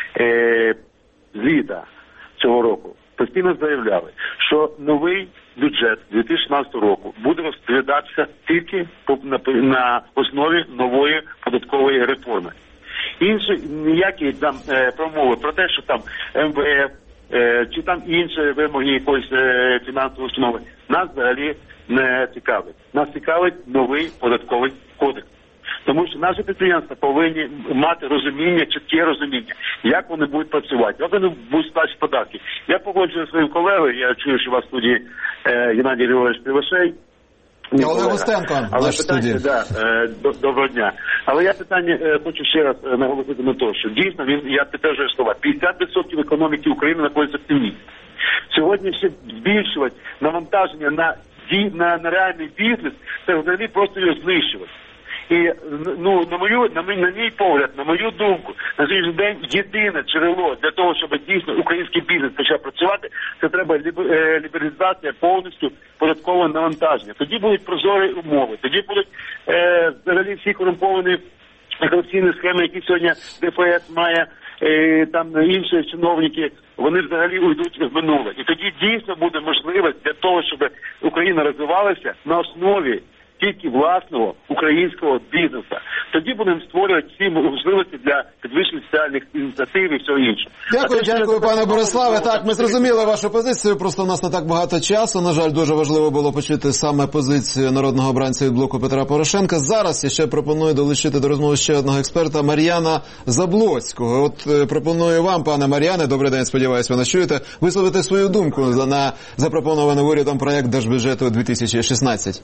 е, з літа цього року, постійно заявляли, що новий бюджет дві тисячі шістнадцятого року буде розглядатися тільки на, на основі нової податкової реформи. Інші ніякі там е, промови про те, що там ем ве еф е, чи там інші вимоги якоїсь е, фінансової установи нас взагалі не цікавить. Нас цікавить новий податковий кодекс. Тому що наші підприємства повинні мати розуміння, чітке розуміння, як вони будуть працювати, як вони будуть сплачувати податки. Я погоджую своїм колегою, я чую, що у вас в студії е, Геннадій Григорович Кривошей. Олег Устенко, але наш питання, студії. Да, е, до, доброго дня. Але я питання е, хочу ще раз е, наголосити на те, що дійсно він, я підтверджую слова, п'ятдесят відсотків економіки України знаходиться в тіні. Сьогодні ще збільшувати навантаження на, на, на реальний бізнес, це взагалі просто його знищувати. І ну на мою на мій, на мій погляд, на мою думку, на сьогоднішній день єдине джерело для того, щоб дійсно український бізнес почав працювати, це треба лібералізація повністю податкового навантаження. Тоді будуть прозорі умови, тоді будуть е, взагалі всі корумповані корупційні схеми, які сьогодні ДФС має, е, там інші чиновники, вони взагалі уйдуть в минуле. І тоді дійсно буде можливість для того, щоб Україна розвивалася на основі тільки власного українського бізнесу. Тоді будемо створювати всі можливості для підвищення соціальних ініціатив і всього іншого. Дякую, те, дякую, пане Бориславе. Так, ми зрозуміли вашу позицію, просто у нас не так багато часу. На жаль, дуже важливо було почути саме позицію народного обранця від блоку Петра Порошенка. Зараз я ще пропоную долучити до розмови ще одного експерта, Мар'яна Заблоцького. От пропоную вам, пане Мар'яне, добрий день, сподіваюся, ви нас чуєте, висловити свою думку на запропонований урядом проект Держбюджету дві тисячі шістнадцять.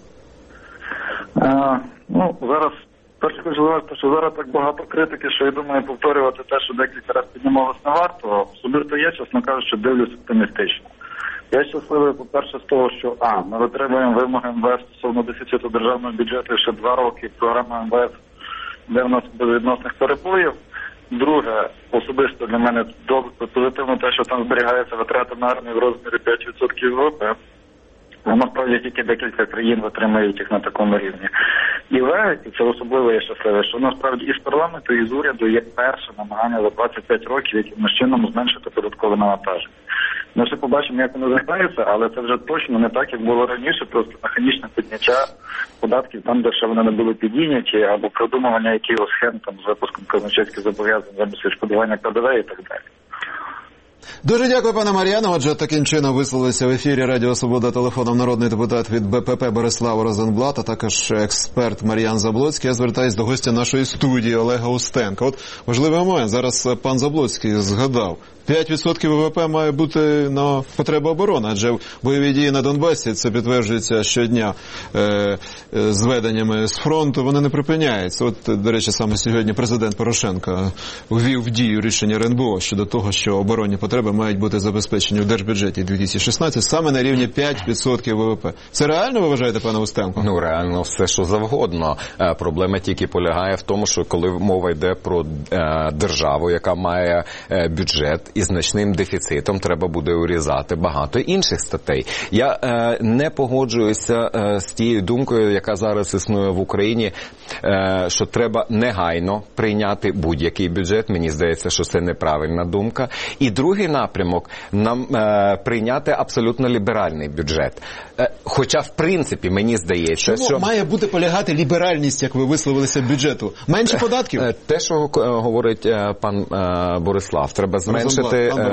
А, ну, зараз, перше хочу сказати, що зараз так багато критики, що я думаю, повторювати те, що декілька разів піднімалось не варто. Особисто я, чесно кажучи, дивлюсь оптимістично. Я щасливий, по-перше, з того, що а, ми витримуємо вимоги ем ве еф стосовно дефіциту державного бюджету ще два роки, програма ем ве еф, де в нас безвідносних перепливів. Друге, особисто для мене позитивно те, що там зберігається витрата на армію в розмірі п'ять відсотків ВВП. Насправді тільки декілька країн витримують їх на такому рівні. І в, і це особливо є щасливе, що насправді і з парламенту, і з уряду є перше намагання за двадцять п'ять років якимось чином зменшити податкове навантаження. Ми ще побачимо, як воно згинається, але це вже точно не так, як було раніше, просто механічне підняття податків там, де ще вони не були підійняті, або придумування якихось схем там з випуском казначейських зобов'язань, замість відшкодування ПДВ і так далі. Дуже дякую, пане Мар'яне. Отже, таким чином висловився в ефірі Радіо Свобода телефоном народний депутат від Бе Пе Пе Борислав Розенблат, а також експерт Мар'ян Заблоцький. Я звертаюсь до гостя нашої студії Олега Устенка. От важливий момент. Зараз пан Заблоцький згадав. п'ять відсотків ВВП має бути на потреби оборони, адже бойові дії на Донбасі, це підтверджується щодня е, е, зведеннями з фронту, вони не припиняються. От, до речі, саме сьогодні президент Порошенко ввів в дію рішення РНБО щодо того, що оборонні потреби мають бути забезпечені в держбюджеті дві тисячі шістнадцять саме на рівні п'ять відсотків ВВП. Це реально, ви вважаєте, пане Устенко? Ну, реально все, що завгодно. Проблема тільки полягає в тому, що коли мова йде про е, державу, яка має е, бюджет, і значним дефіцитом, треба буде урізати багато інших статей. Я е, не погоджуюся е, з тією думкою, яка зараз існує в Україні, е, що треба негайно прийняти будь-який бюджет. Мені здається, що це неправильна думка. І другий напрямок – нам е, прийняти абсолютно ліберальний бюджет. Е, хоча, в принципі, мені здається, Чому що... має бути полягати ліберальність, як ви висловилися, бюджету? Менше податків? Е, те, що говорить е, пан е, Борислав, треба зменшити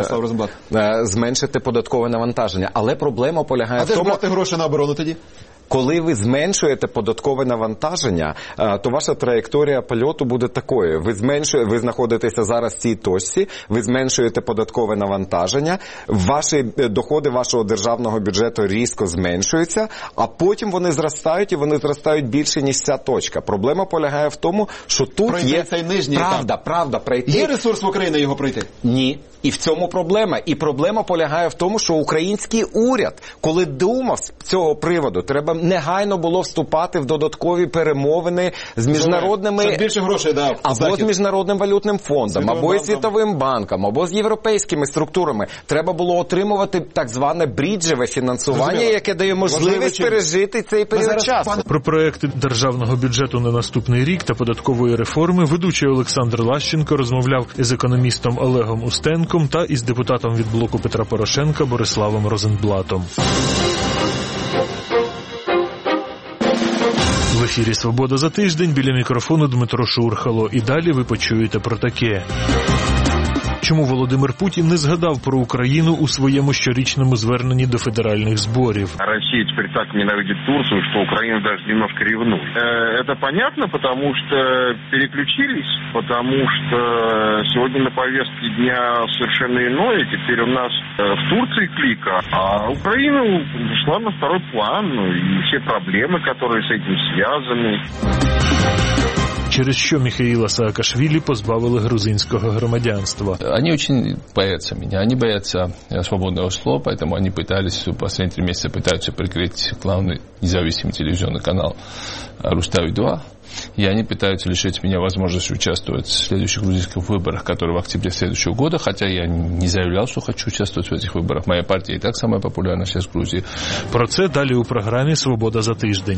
зменшити податкове навантаження. Але проблема полягає а в тому... А де ж брати гроші на оборону тоді? Коли ви зменшуєте податкове навантаження, то ваша траєкторія польоту буде такою. Ви зменшуєте, ви знаходитеся зараз в цій точці, ви зменшуєте податкове навантаження, ваші доходи вашого державного бюджету різко зменшуються, а потім вони зростають, і вони зростають більше, ніж ця точка. Проблема полягає в тому, що тут пройти є... цей нижній правда, етап. правда, пройти... Є ресурс в Україні його пройти? Ні. І в цьому проблема. І проблема полягає в тому, що український уряд, коли думав з цього приводу, треба негайно було вступати в додаткові перемовини з міжнародними... Це більше грошей дав. Або Захід. з Міжнародним валютним фондом, Світовим або банком. і Світовим банком, або з європейськими структурами. Треба було отримувати так зване бріджеве фінансування, Розуміло. яке дає можливість пережити цей період часу. Пан... Про проекти державного бюджету на наступний рік та податкової реформи ведучий Олександр Лащенко розмовляв із економістом Олегом Устенком та із депутатом від блоку Петра Порошенка Бориславом Розенблатом. В ефірі «Свобода за тиждень», біля мікрофону Дмитро Шурхало. І далі ви почуєте про таке. Чому Володимир Путін не згадав про Україну у своєму щорічному зверненні до федеральних зборів? Росія тепер так ненавидить Турцію, що Україна навіть немножко ревнує. Це понятно, тому що переключились, тому що сьогодні на повестке дня совершенно иное. Теперь у нас в Турции клика, а Украина ушла на второй план, ну, и все проблемы, которые с этим связаны. через що Михаїла Саакашвілі позбавили грузинського громадянства. Они очень боятся меня, они боятся свободного слова, поэтому они пытались, последние три месяца пытаются прикрыть главный независимый телевизионный канал Рустави-два. И они пытаются лишить меня возможности участвовать в следующих грузинских выборах, которые в октябре следующего года, хотя я не заявлял, что хочу участвовать в этих выборах. Моя партия и так самая популярная сейчас в Грузии. Про це далі у програмі «Свобода за тиждень».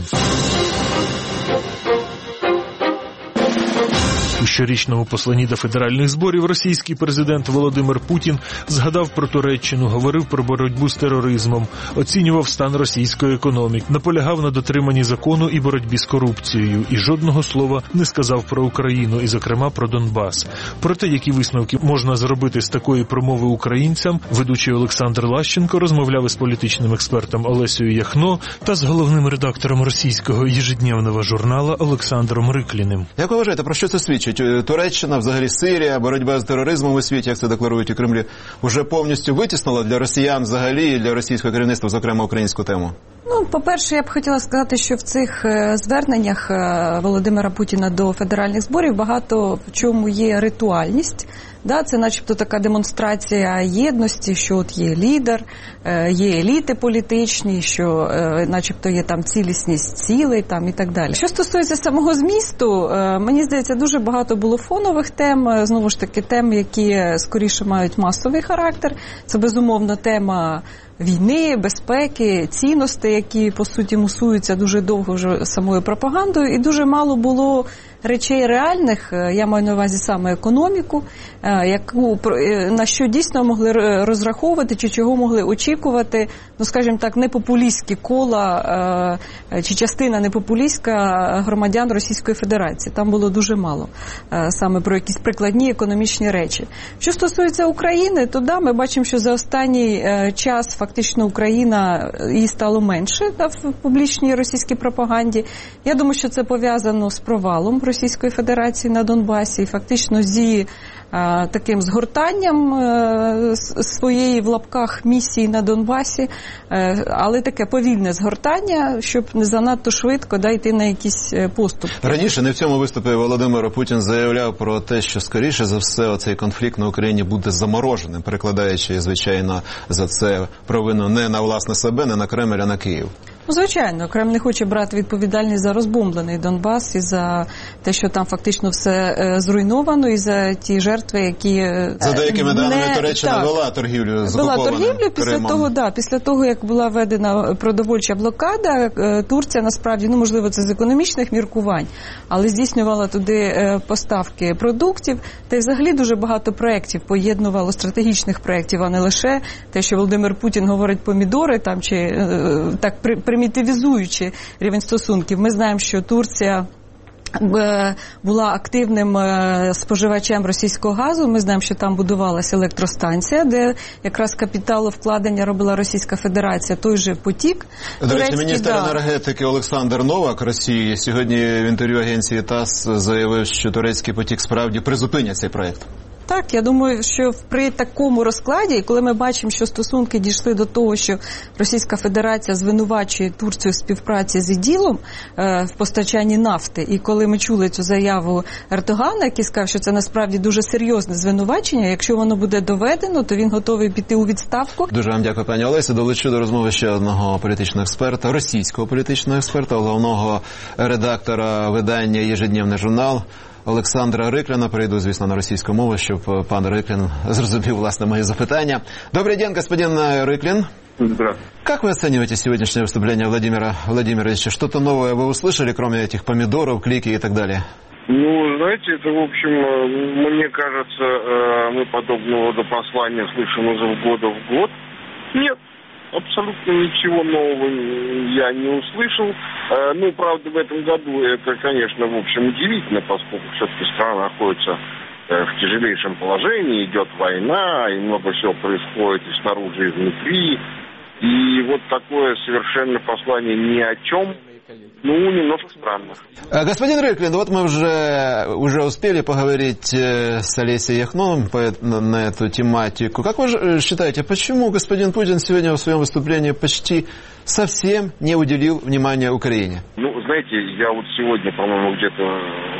У щорічному посланні до федеральних зборів російський президент Володимир Путін згадав про Туреччину, говорив про боротьбу з тероризмом, оцінював стан російської економіки, наполягав на дотриманні закону і боротьбі з корупцією, і жодного слова не сказав про Україну, і, зокрема, про Донбас. Про те, які висновки можна зробити з такої промови українцям, ведучий Олександр Лащенко розмовляв із політичним експертом Олесею Яхно та з головним редактором російського ежедневного журнала Олександром Рикліним. Як ви вважаєте, про що це свідчить? Туреччина, взагалі Сирія, боротьба з тероризмом у світі, як це декларують у Кремлі, вже повністю витіснила для росіян взагалі і для російського керівництва, зокрема, українську тему? Ну, по-перше, я б хотіла сказати, що в цих зверненнях Володимира Путіна до федеральних зборів багато в чому є ритуальність. Да, це начебто така демонстрація єдності, що от є лідер, є еліти політичні, що начебто є там цілісність цілей там і так далі. Що стосується самого змісту, мені здається, дуже багато було фонових тем, знову ж таки тем, які скоріше мають масовий характер. Це безумовно тема війни, безпеки, цінностей, які, по суті, мусуються дуже довго вже самою пропагандою, і дуже мало було речей реальних, я маю на увазі саме економіку, яку, на що дійсно могли розраховувати, чи чого могли очікувати, ну, скажімо так, непопулістські кола, чи частина непопулістська громадян Російської Федерації. Там було дуже мало саме про якісь прикладні економічні речі. Що стосується України, то да, ми бачимо, що за останній час фактично Україна, її стало менше да, в публічній російській пропаганді. Я думаю, що це пов'язано з провалом Російської Федерації на Донбасі, і фактично зі а, таким згортанням а, своєї в лапках місії на Донбасі, а, але таке повільне згортання, щоб не занадто швидко да, йти на якісь поступки. Раніше не в цьому виступі Володимир Путін заявляв про те, що скоріше за все оцей конфлікт на Україні буде замороженим, перекладаючи, звичайно, за це провину не на власне себе, не на Кремль, а на Київ. Ну, звичайно, Кремль не хоче брати відповідальність за розбомблений Донбас і за те, що там фактично все е, зруйновано, і за ті жертви, які... Е, за деякими не... даними Туреччина так, вела торгівлю з Вела торгівлю після Кримом. того, да, після того, як була введена продовольча блокада, е, Турція насправді, ну, можливо, це з економічних міркувань, але здійснювала туди е, поставки продуктів, та й взагалі дуже багато проєктів поєднувало, стратегічних проєктів, а не лише те, що Володимир Путін говорить помідори, там, чи е, так при примітивізуючи рівень стосунків. Ми знаємо, що Турція була активним споживачем російського газу. Ми знаємо, що там будувалася електростанція, де якраз капіталовкладення робила Російська Федерація, той же потік. До речі, міністр да. енергетики Олександр Новак Росії сьогодні в інтерв'ю агенції ТАСС заявив, що турецький потік справді призупинять цей проєкт. Так, я думаю, що при такому розкладі, коли ми бачимо, що стосунки дійшли до того, що Російська Федерація звинувачує Турцію в співпраці з іділом е, в постачанні нафти, і коли ми чули цю заяву Ердогана, який сказав, що це насправді дуже серйозне звинувачення, якщо воно буде доведено, то він готовий піти у відставку. Дуже вам дякую, пані Олесі. Долучу до розмови ще одного політичного експерта, російського політичного експерта, головного редактора видання «Ежедневний журнал» Олександра Рикліна. Перейду, звісно, на російську мову, щоб пан Риклін зрозумів, власне, мої запитання. Добрый день, господин Риклин. Здравствуйте. Как вы оцениваете сегодняшнее выступление Владимира Владимировича? Что-то новое вы услышали, кроме этих помидоров, клики и так далее? Ну, знаете, это, в общем, мне кажется, мы подобного рода послания слышим из года в год. Нет. Абсолютно ничего нового я не услышал. Ну, правда, в этом году это, конечно, в общем, удивительно, поскольку все-таки страна находится в тяжелейшем положении, идет война, и много всего происходит и снаружи, и внутри. И вот такое совершенно послание ни о чем. Ну, немножко странно. Господин Риклин, вот мы уже, уже успели поговорить с Олесей Яхновым на, на эту тематику. Как вы считаете, почему господин Путин сегодня в своем выступлении почти совсем не уделил внимания Украине? Ну, знаете, я вот сегодня, по-моему, где-то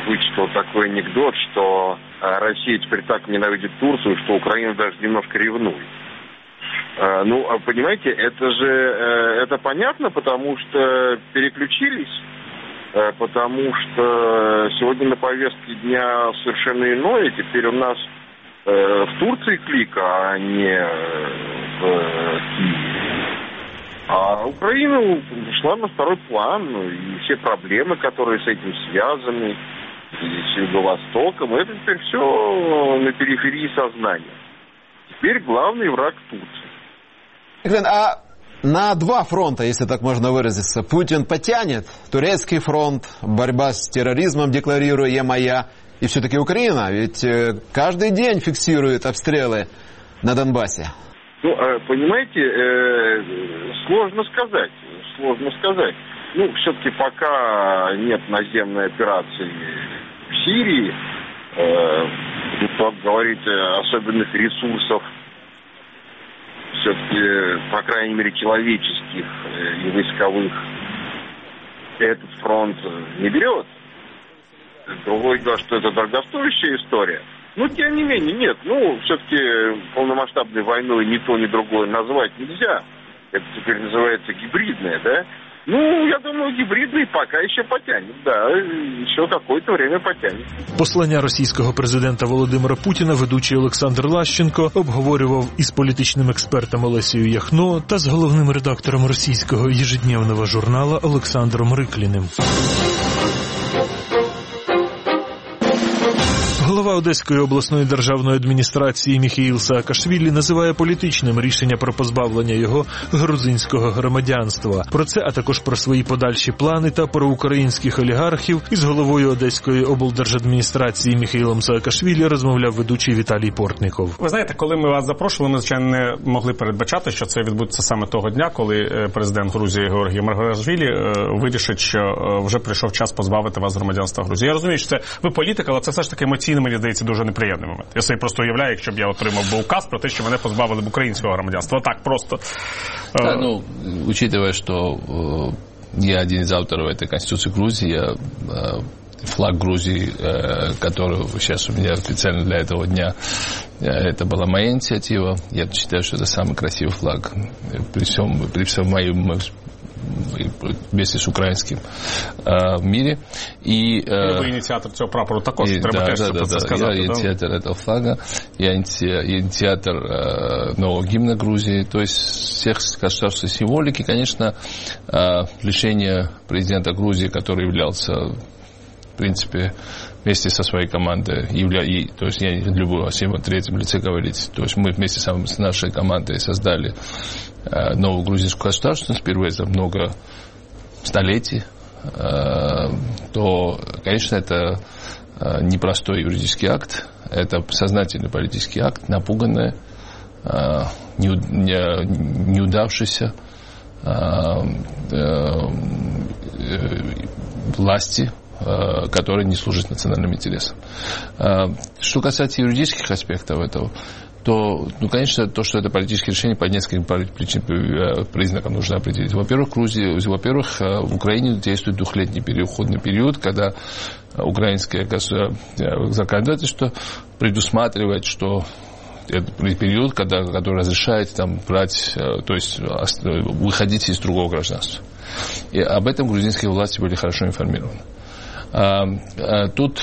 вычитал такой анекдот, что Россия теперь так ненавидит Турцию, что Украина даже немножко ревнует. Ну, понимаете, это же это понятно, потому что переключились, потому что сегодня на повестке дня совершенно иное. Теперь у нас в Турции клика, а не в Киеве. А Украина ушла на второй план, и все проблемы, которые с этим связаны, и с Юго-Востоком, это теперь все на периферии сознания. Теперь главный враг Турции. А на два фронта, если так можно выразиться, Путин потянет? Турецкий фронт, борьба с терроризмом, декларируя «моя», и все-таки Украина, ведь каждый день фиксирует обстрелы на Донбассе. Ну, понимаете, сложно сказать, сложно сказать. Ну, все-таки пока нет наземной операции в Сирии, тут говорить особенных ресурсов, все-таки, по крайней мере, человеческих и войсковых, этот фронт не берет. Другое дело, что это дорогостоящая история. Но, тем не менее, нет. Ну, все-таки полномасштабной войной ни то, ни другое назвать нельзя. Это теперь называется гибридная, да? Ну, я думаю, гібридний поки ще потягне, да, ще какое-то время потягне. Послання російського президента Володимира Путіна ведучий Олександр Лащенко обговорював із політичним експертом Олесією Яхно та з головним редактором російського ежедневного журнала Олександром Рикліним. Голова Одеської обласної державної адміністрації Міхеїл Саакашвілі називає політичним рішення про позбавлення його грузинського громадянства. Про це, а також про свої подальші плани та про українських олігархів із головою Одеської облдержадміністрації Міхеїлом Саакашвілі розмовляв ведучий Віталій Портніков. Ви знаєте, коли ми вас запрошували, ми, звичайно, не могли передбачати, що це відбудеться саме того дня, коли президент Грузії Георгій Маргвелашвілі вирішить, що вже прийшов час позбавити вас громадянства Грузії. Я розумію, що це ви політик, але це все ж таки емоційно, мені здається, дуже неприємний момент. Я собі просто уявляю, якщо б я отримав би указ про те, що мене позбавили б українського громадянства. Так просто. Да, ну, учитывая, что э, я один из авторов этой Конституции Грузии, я, э, флаг Грузии, э, который сейчас у меня специально для этого дня, э, это была моя инициатива. Я считаю, что это самый красивый флаг при всем, при всем моем вместе с украинским э, в мире. И, э, вы инициатор цього прапору також, и, треба да, теж да, про да, це да, сказати. Я да? инициатор этого флага, я инициатор э, нового гимна Грузии, то есть всех государственной символики. Конечно, э, лишение президента Грузии, который являлся, в принципе, вместе со своей командой, явля... и, то есть я не люблю о всем третьем лице говорить, то есть мы вместе с нашей командой создали э, новую грузинскую государственность впервые за много столетий, э, то, конечно, это э, непростой юридический акт, это сознательный политический акт, напуганный, э, не, не, неудавшийся э, э, э, власти, которые не служат национальным интересам. Что касается юридических аспектов этого, то, ну, конечно, то, что это политическое решение, по нескольким причин, признакам нужно определить. Во-первых, Грузия, во-первых, в Украине действует двухлетний переходный период, когда украинское законодательство предусматривает, что это период, когда, который разрешает там брать, то есть выходить из другого гражданства. И об этом грузинские власти были хорошо информированы. Тут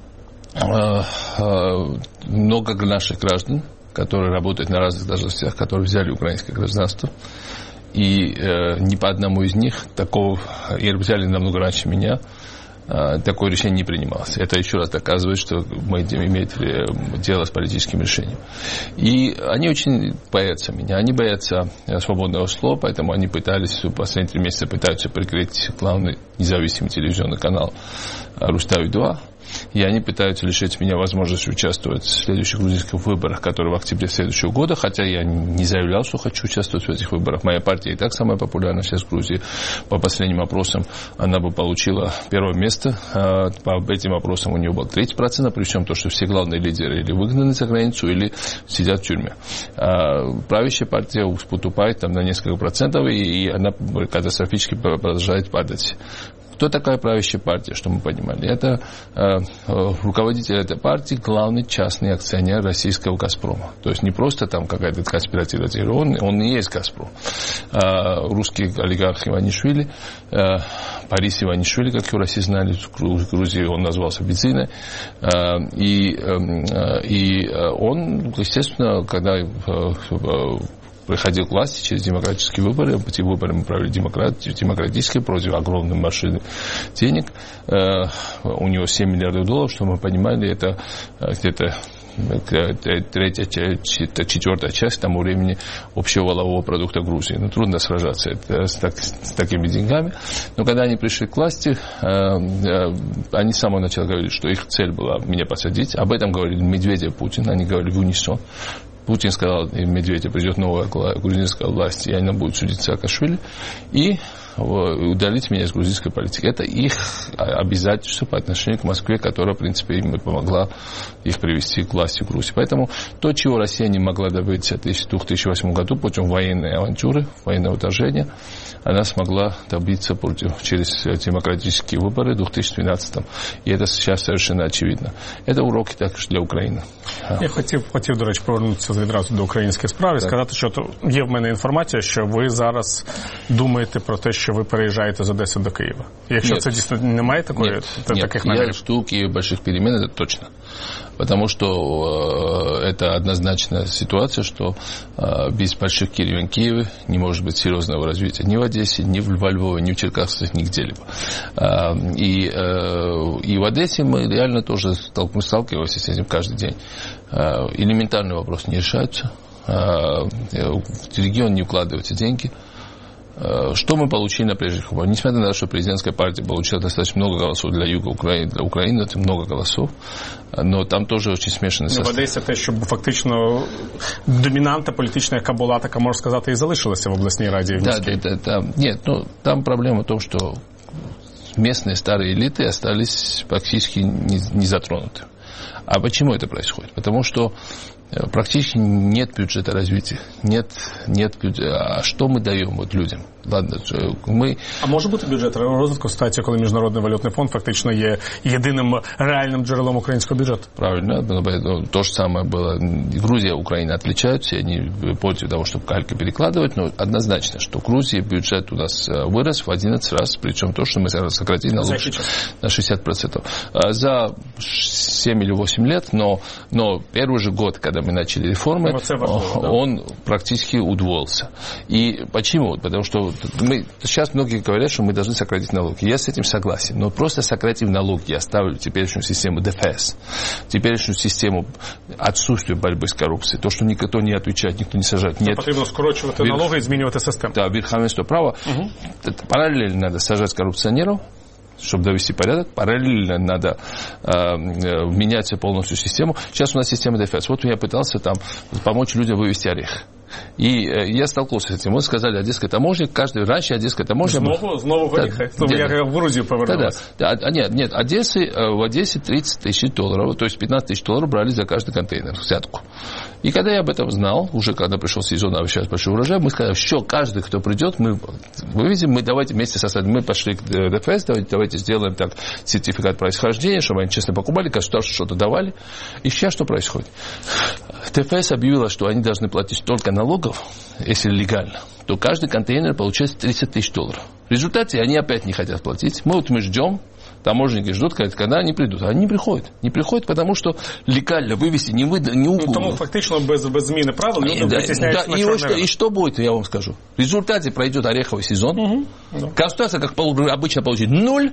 много наших граждан, которые работают на разных должностях, которые взяли украинское гражданство, и ни по одному из них такого, и взяли намного раньше меня, такое решение не принималось. Это еще раз доказывает, что мы имеем дело с политическим решением. И они очень боятся меня. Они боятся свободного слова, поэтому они пытались, в последние три месяца пытаются прикрыть главный независимый телевизионный канал «Рустави-два». И они пытаются лишить меня возможности участвовать в следующих грузинских выборах, которые в октябре следующего года, хотя я не заявлял, что хочу участвовать в этих выборах. Моя партия и так самая популярная сейчас в Грузии. По последним опросам она бы получила первое место. По этим опросам у нее было тридцать процентов, причем то, что все главные лидеры или выгнаны за границу, или сидят в тюрьме. Правящая партия уступает там на несколько процентов, и она катастрофически продолжает падать. Кто такая правящая партия, что мы понимали? Это э, руководитель этой партии, главный частный акционер российского «Газпрома». То есть не просто там какая-то конспиративная теория, он, он и есть «Газпром». Э, русский олигарх Иванишвили, э, Борис Иванишвили, как его в России знали, в Грузии он назвался Бензиной. Э, и, э, и он, естественно, когда э, приходил к власти через демократические выборы. Эти выборы мы провели демократически против огромной машины денег. У него семь миллиардов долларов, что мы понимали, это где-то третья, четвертая часть к тому времени общего валового продукта Грузии. Ну, трудно сражаться это, с, так, с такими деньгами. Но когда они пришли к власти, они с самого начала говорили, что их цель была меня посадить. Об этом говорили Медведев, Путин. Они говорили в унисон. Путин сказал, Медведев, придет новая грузинская власть, и она будет судить Саакашвили, и удалить меня из грузинской политики. Это их обязательство по отношению к Москве, которая, в принципе, им и помогла их привести к власти в Грузии. Поэтому то, чего Россия не могла добиться в две тысячи восьмом году путем военной авантюры, военного вторжения, она смогла добиться против, через демократические выборы в две тысячи двенадцатом. І це зараз совершенно очевидно. Це уроки також для України. Я хотів, хотів, до речі, повернутися відразу до української справи і сказати, що то є в мене інформація, що ви зараз думаєте про те, що ви переїжджаєте з Одеси до Києва. Якщо Нет. це дійсно немає такої, Нет. таких Нет. намірів? Я жду Киева больших перемен, это точно. Потому что э, это однозначная ситуация, что э, без больших перемен в Киеве не может быть серьезного развития ни в Одессе, ни во Львове, ни в Черкасах, ни где-либо. Э, и, э, и в Одессе мы реально тоже столк- сталкиваемся с этим каждый день. Э, элементарный вопрос не решается. Э, в регион не вкладываются деньги. Что мы получили на прежних выборах? Несмотря на то, что президентская партия получила достаточно много голосов для юга Украины, для Украины это много голосов, но там тоже очень смешанный состав. В Одесі те, що фактично домінанта політична, яка була, така, можна сказати, і залишилася в обласній раді. В да, да, да, да. Нет, ну, там проблема в том, что местные старые элиты остались практически не, не затронуты. А почему это происходит? Потому что практически нет бюджета развития. Нет, нет бюджета. А что мы даем вот людям? Ладно, ми... А може бути бюджет розвитку в ситуації, коли Міжнародний валютний фонд фактично є єдиним реальним джерелом українського бюджету? Правильно. То же самое было. Грузия и Украина отличаются, они против того, чтобы кальки перекладывать, но однозначно, что в Грузии бюджет у нас вырос в одиннадцать раз, причем то, что мы сократили налог на шестьдесят процентов. За семь или восемь лет, но, но первый же год, когда мы начали реформы, он практически удвоился. И почему? Потому что мы, сейчас многие говорят, что мы должны сократить налоги. Я с этим согласен. Но просто сократив налоги, я ставлю теперешнюю систему ДФС, теперешнюю систему отсутствия борьбы с коррупцией, то, что никто не отвечает, никто не сажает. Нет. Потрібно скорочувати Верх... налоги і змінювати систему. Да, верховенство права. Угу. Параллельно надо сажать коррупционеров, чтобы довести порядок. Параллельно надо э, менять полностью систему. Сейчас у нас система ДФС. Вот я пытался там помочь людям вывести орех. И э, я столкнулся с этим. Мы сказали, одесская таможня, каждый раньше одесская таможня... Знову, знову в ореха. Да, я в Грузию повернулся. Да, да. Нет, нет, Одессы, в Одессе тридцать тысяч долларов, то есть пятнадцать тысяч долларов брали за каждый контейнер, взятку. И когда я об этом знал, уже когда пришел сезон, а сейчас большой урожай, мы сказали, что каждый, кто придет, мы вывезем, мы давайте вместе составим. Мы пошли к ДФС, давайте, давайте сделаем так сертификат происхождения, чтобы они честно покупали, государство что-то давали. И сейчас что происходит? ДФС объявила, что они должны платить столько налогов, если легально, то каждый контейнер получает тридцать тысяч долларов. В результате они опять не хотят платить. Мы вот мы ждем, таможенники ждут, когда они придут. Они не приходят. Не приходят, потому что легально вывести не выда, не угодно. Ну, тому фактично без, без зміни правил люди да, витісняються да, на и, чорний что, ринок. И что будет, я вам скажу. В результате пройдет ореховый сезон. Угу, да. Государство, как обычно, получит ноль.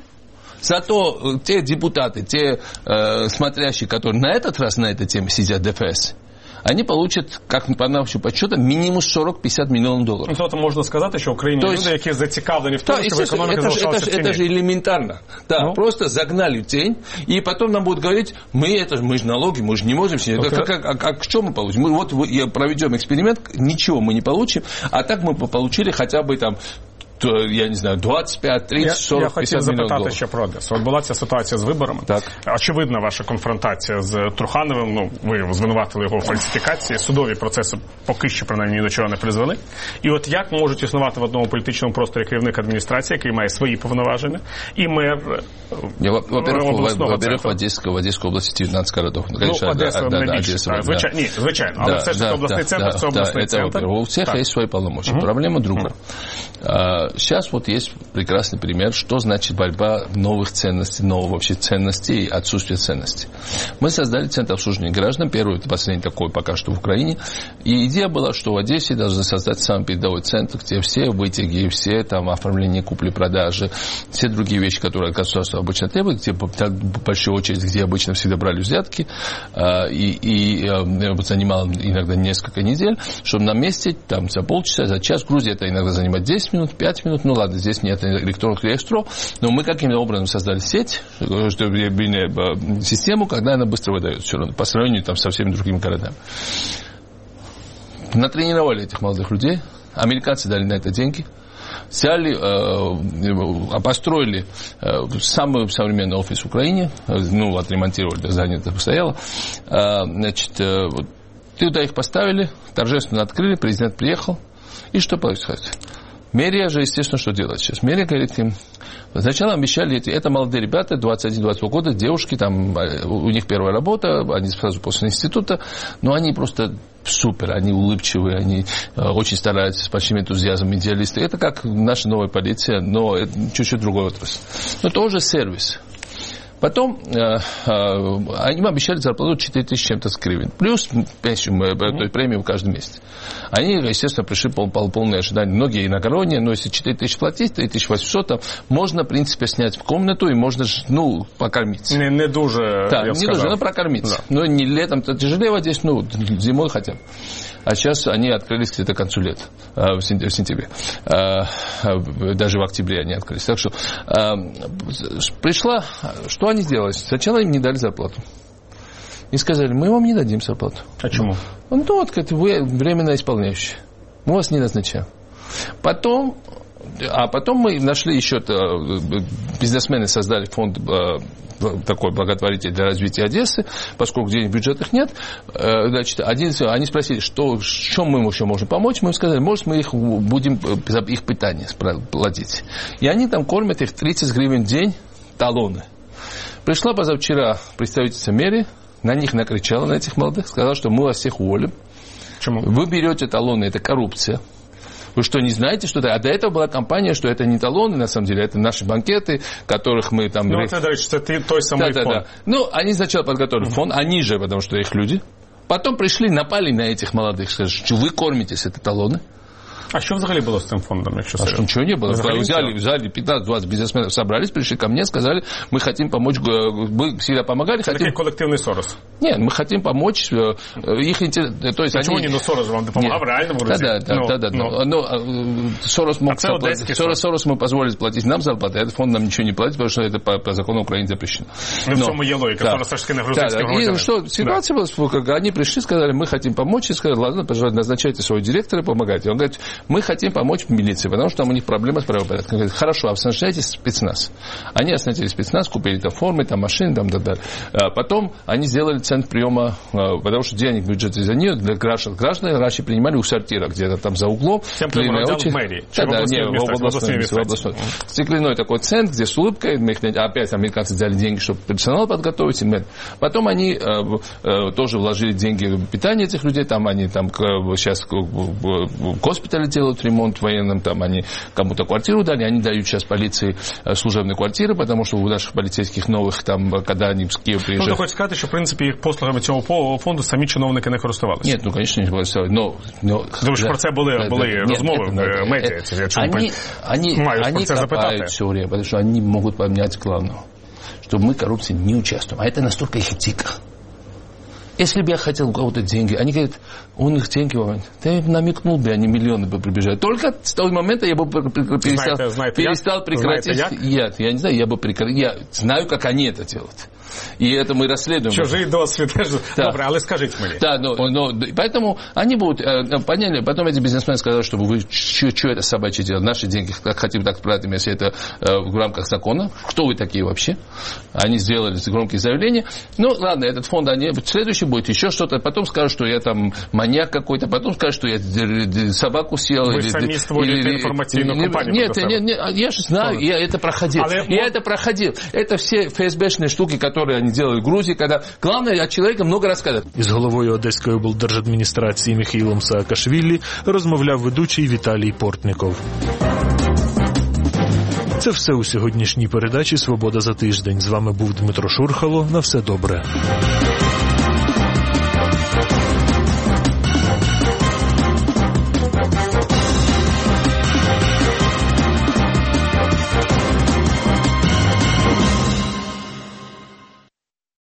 Зато те депутаты, те э, смотрящие, которые на этот раз на этой теме сидят в ДФС, они получат, как по нашим подсчетам, минимум сорок-пятьдесят миллионов долларов. Тобто можна сказати, що в Україні То люди, есть, які зацікавлені в тому, да, щоб економіка залишалася в ціні. Это же элементарно. Да, ну? Просто загнали в тень, и потом нам будут говорить, мы, это, мы же налоги, мы же не можем снять. Okay. Как, как, как, что мы получим? Мы вот проведем эксперимент, ничего мы не получим, а так мы получили хотя бы там я не знаю, двадцять п'ять, тридцять, сорок, п'ятдесят мільйонів доларів. Я хотів запитати ще про Одесу. От була ця ситуація з виборами. Так. Очевидна ваша конфронтація з Трухановим, ну, ви звинуватили його в фальсифікації, судові процеси поки що, принаймні, ні до чого не призвели. І от як можуть існувати в одному політичному просторі керівник адміністрації, який має свої повноваження, і мер я, во-первых, обласного во-первых, в Одесской, в Одесской области девятнадцать городов. Ну, конечно, Одесса да, найбільше. Да, да, звичайно, да. Ні, звичайно. Але да, все ж таки да, обласний да, центр, да, це обласний да, центр. Это, у всех так. Есть свои полномочия. Угу. Проблема другая. Uh-huh. Сейчас вот есть прекрасный пример, что значит борьба новых ценностей, новых вообще ценностей и отсутствие ценностей. Мы создали Центр обслуживания граждан, первый, последний такой пока что в Украине. И идея была, что в Одессе должны создать самый передовой центр, где все вытяги, все там оформление купли-продажи, все другие вещи, которые государство обычно требует, где большая очередь, где обычно всегда брали взятки, и, и занимало иногда несколько недель, чтобы на месте там за полчаса, за час, в Грузии это иногда занимает десять минут, пять минут, ну ладно, здесь нет электронных реестров, но мы каким-то образом создали сеть, систему, когда она быстро выдает все равно, по сравнению там, со всеми другими городами. Натренировали этих молодых людей, американцы дали на это деньги, взяли, э, построили э, самый современный офис в Украине, ну, отремонтировали, да, здание это постояло, э, значит, э, туда их поставили, торжественно открыли, президент приехал, и что происходит? Мерия же, естественно, что делать сейчас? Мерия говорит им, сначала обещали, это молодые ребята, двадцать один - двадцать два года, девушки, там, у них первая работа, они сразу после института, но они просто супер, они улыбчивые, они очень стараются с большим энтузиазмом, идеалисты. Это как наша новая полиция, но это чуть-чуть другой отрасль. Но тоже сервис. Потом э, э, они обещали зарплату четыре тысячи чем-то с гривен. Плюс пенсию, mm-hmm. премию в каждом месяце. Они, естественно, пришли пол, пол, полные ожидания. Многие иногородние, но если четыре тысячи платить, три тысячи восемьсот, там, можно, в принципе, снять в комнату и можно, ну, покормить. Не, не дуже, да, я не дуже, но прокормить. Да. Но не летом-то тяжелее вот здесь, ну, зимой хотя бы. А сейчас они открылись где-то к концу лета, в сентябре. Даже в октябре они открылись. Так что пришла, что они сделали? Сначала им не дали зарплату. И сказали, мы вам не дадим зарплату. Почему? Ну, вот, вы временно исполняющие. Мы вас не назначаем. Потом, а потом мы нашли еще, бизнесмены создали фонд такой благотворитель для развития Одессы, поскольку денег в бюджетах нет, значит, один, они спросили, что, чем мы еще можем помочь, мы им сказали, может, мы их будем за их питание платить. И они там кормят их тридцать гривен в день, талоны. Пришла позавчера представительница мэрии, на них накричала, на этих молодых, сказала, что мы вас всех уволим. Почему? Вы берете талоны, это коррупция. Вы что, не знаете, что это? А до этого была компания, что это не талоны, на самом деле, это наши банкеты, которых мы там... Ну, это, что ты той самый да, фонд. Да, да. Ну, они сначала подготовили фонд, они же, потому что их люди. Потом пришли, напали на этих молодых, сказали, что вы кормитесь, это талоны. А что взагалі было с этим фондом? А что, ничего не было. Взяли, взяли пятнадцать-двадцать бизнесменов, собрались, пришли ко мне, сказали, мы хотим помочь, мы всегда помогали. Это хотим... такой коллективный Сорос? Нет, мы хотим помочь их интересам. То есть почему они... не, ну Сорос вам помогал реально в Грузии? Да, да, ну, да, да, ну. Но Сорос мог а заплатить. Сорос, Сорос мы позволили платить нам зарплату, а этот фонд нам ничего не платит, потому что это по, по закону Украины запрещено. Ну, в чем и логика, да. Сорос все-таки на грузинском да, да. И что, ситуация да. была, как они пришли, сказали, мы хотим помочь, и сказали, ладно, пожалуйста, назначайте своего директора, помогайте. Он говорит, мы хотим помочь в милиции, потому что там у них проблемы с правопорядком. Он говорит, хорошо, а оснащайте спецназ. Они оснастили спецназ, купили там формы, там машины, там, да, да. А потом они сделали центр приема, потому что денег в бюджете за нее для граждан. Граждане раньше принимали у сортира, где-то там за углом. Тем, кто в мэрии. Да, да, не, в областной, в областной. Стеклянной такой центр, где с улыбкой, мы их, опять американцы взяли деньги, чтобы персонал подготовить. Потом они э, э, тоже вложили деньги в питание этих людей, там они там сейчас в госпитале делают ремонт военным, там они кому-то квартиру дали, они дают сейчас полиции служебные квартиры, потому что у наших полицейских новых, там, когда они в Киев приезжают... Ну, ти хочеш сказати, що, в принципі, їх послугами цього фонду самі чиновники не користувалися? Нет, ну, конечно, не користувалися, но... но Тому що да, про це були, да, були да, розмови нет, в это, медіа. Это, Я чому они, они, маю они про це запитати. все время, потому что они могут поменять главного, что мы в коррупции не участвуем, а это настолько их этика. Если бы я хотел у кого-то деньги, они говорят, он их деньги вам, ты намекнул бы, они миллионы бы прибежали. Только с того момента я бы перестал, знаете, знаете, перестал я? прекратить. Знаете, я? я, я не знаю, я бы прекратил. Я знаю, как они это делают. И это мы расследуем. Чужий досвід. Да. Добре, але скажіть мені. Да, но, но поэтому они будут, э, поняли, потом эти бизнесмены сказали, что вы, что это собачье дело, наши деньги, как хотим, так тратим, если это э, в рамках закона. Кто вы такие вообще? Они сделали громкие заявления. Ну, ладно, этот фонд, они, следующий будет еще что-то, потом скажут, что я там маньяк какой-то, потом скажут, что я собаку съел. Вы или, сами створите информационную компанию. Нет, нет, нет, я же знаю, я это проходил. Але... Я это проходил. Это все эф эс бешные штуки, которые они делают в Грузии, когда главное от человека много рассказывать. Із головою Одеської облдержадміністрації Міхаїлом Саакашвілі розмовляв ведучий Віталій Портников. Це все у сьогоднішній передачі «Свобода за тиждень». З вами був Дмитро Шурхало. На все добре.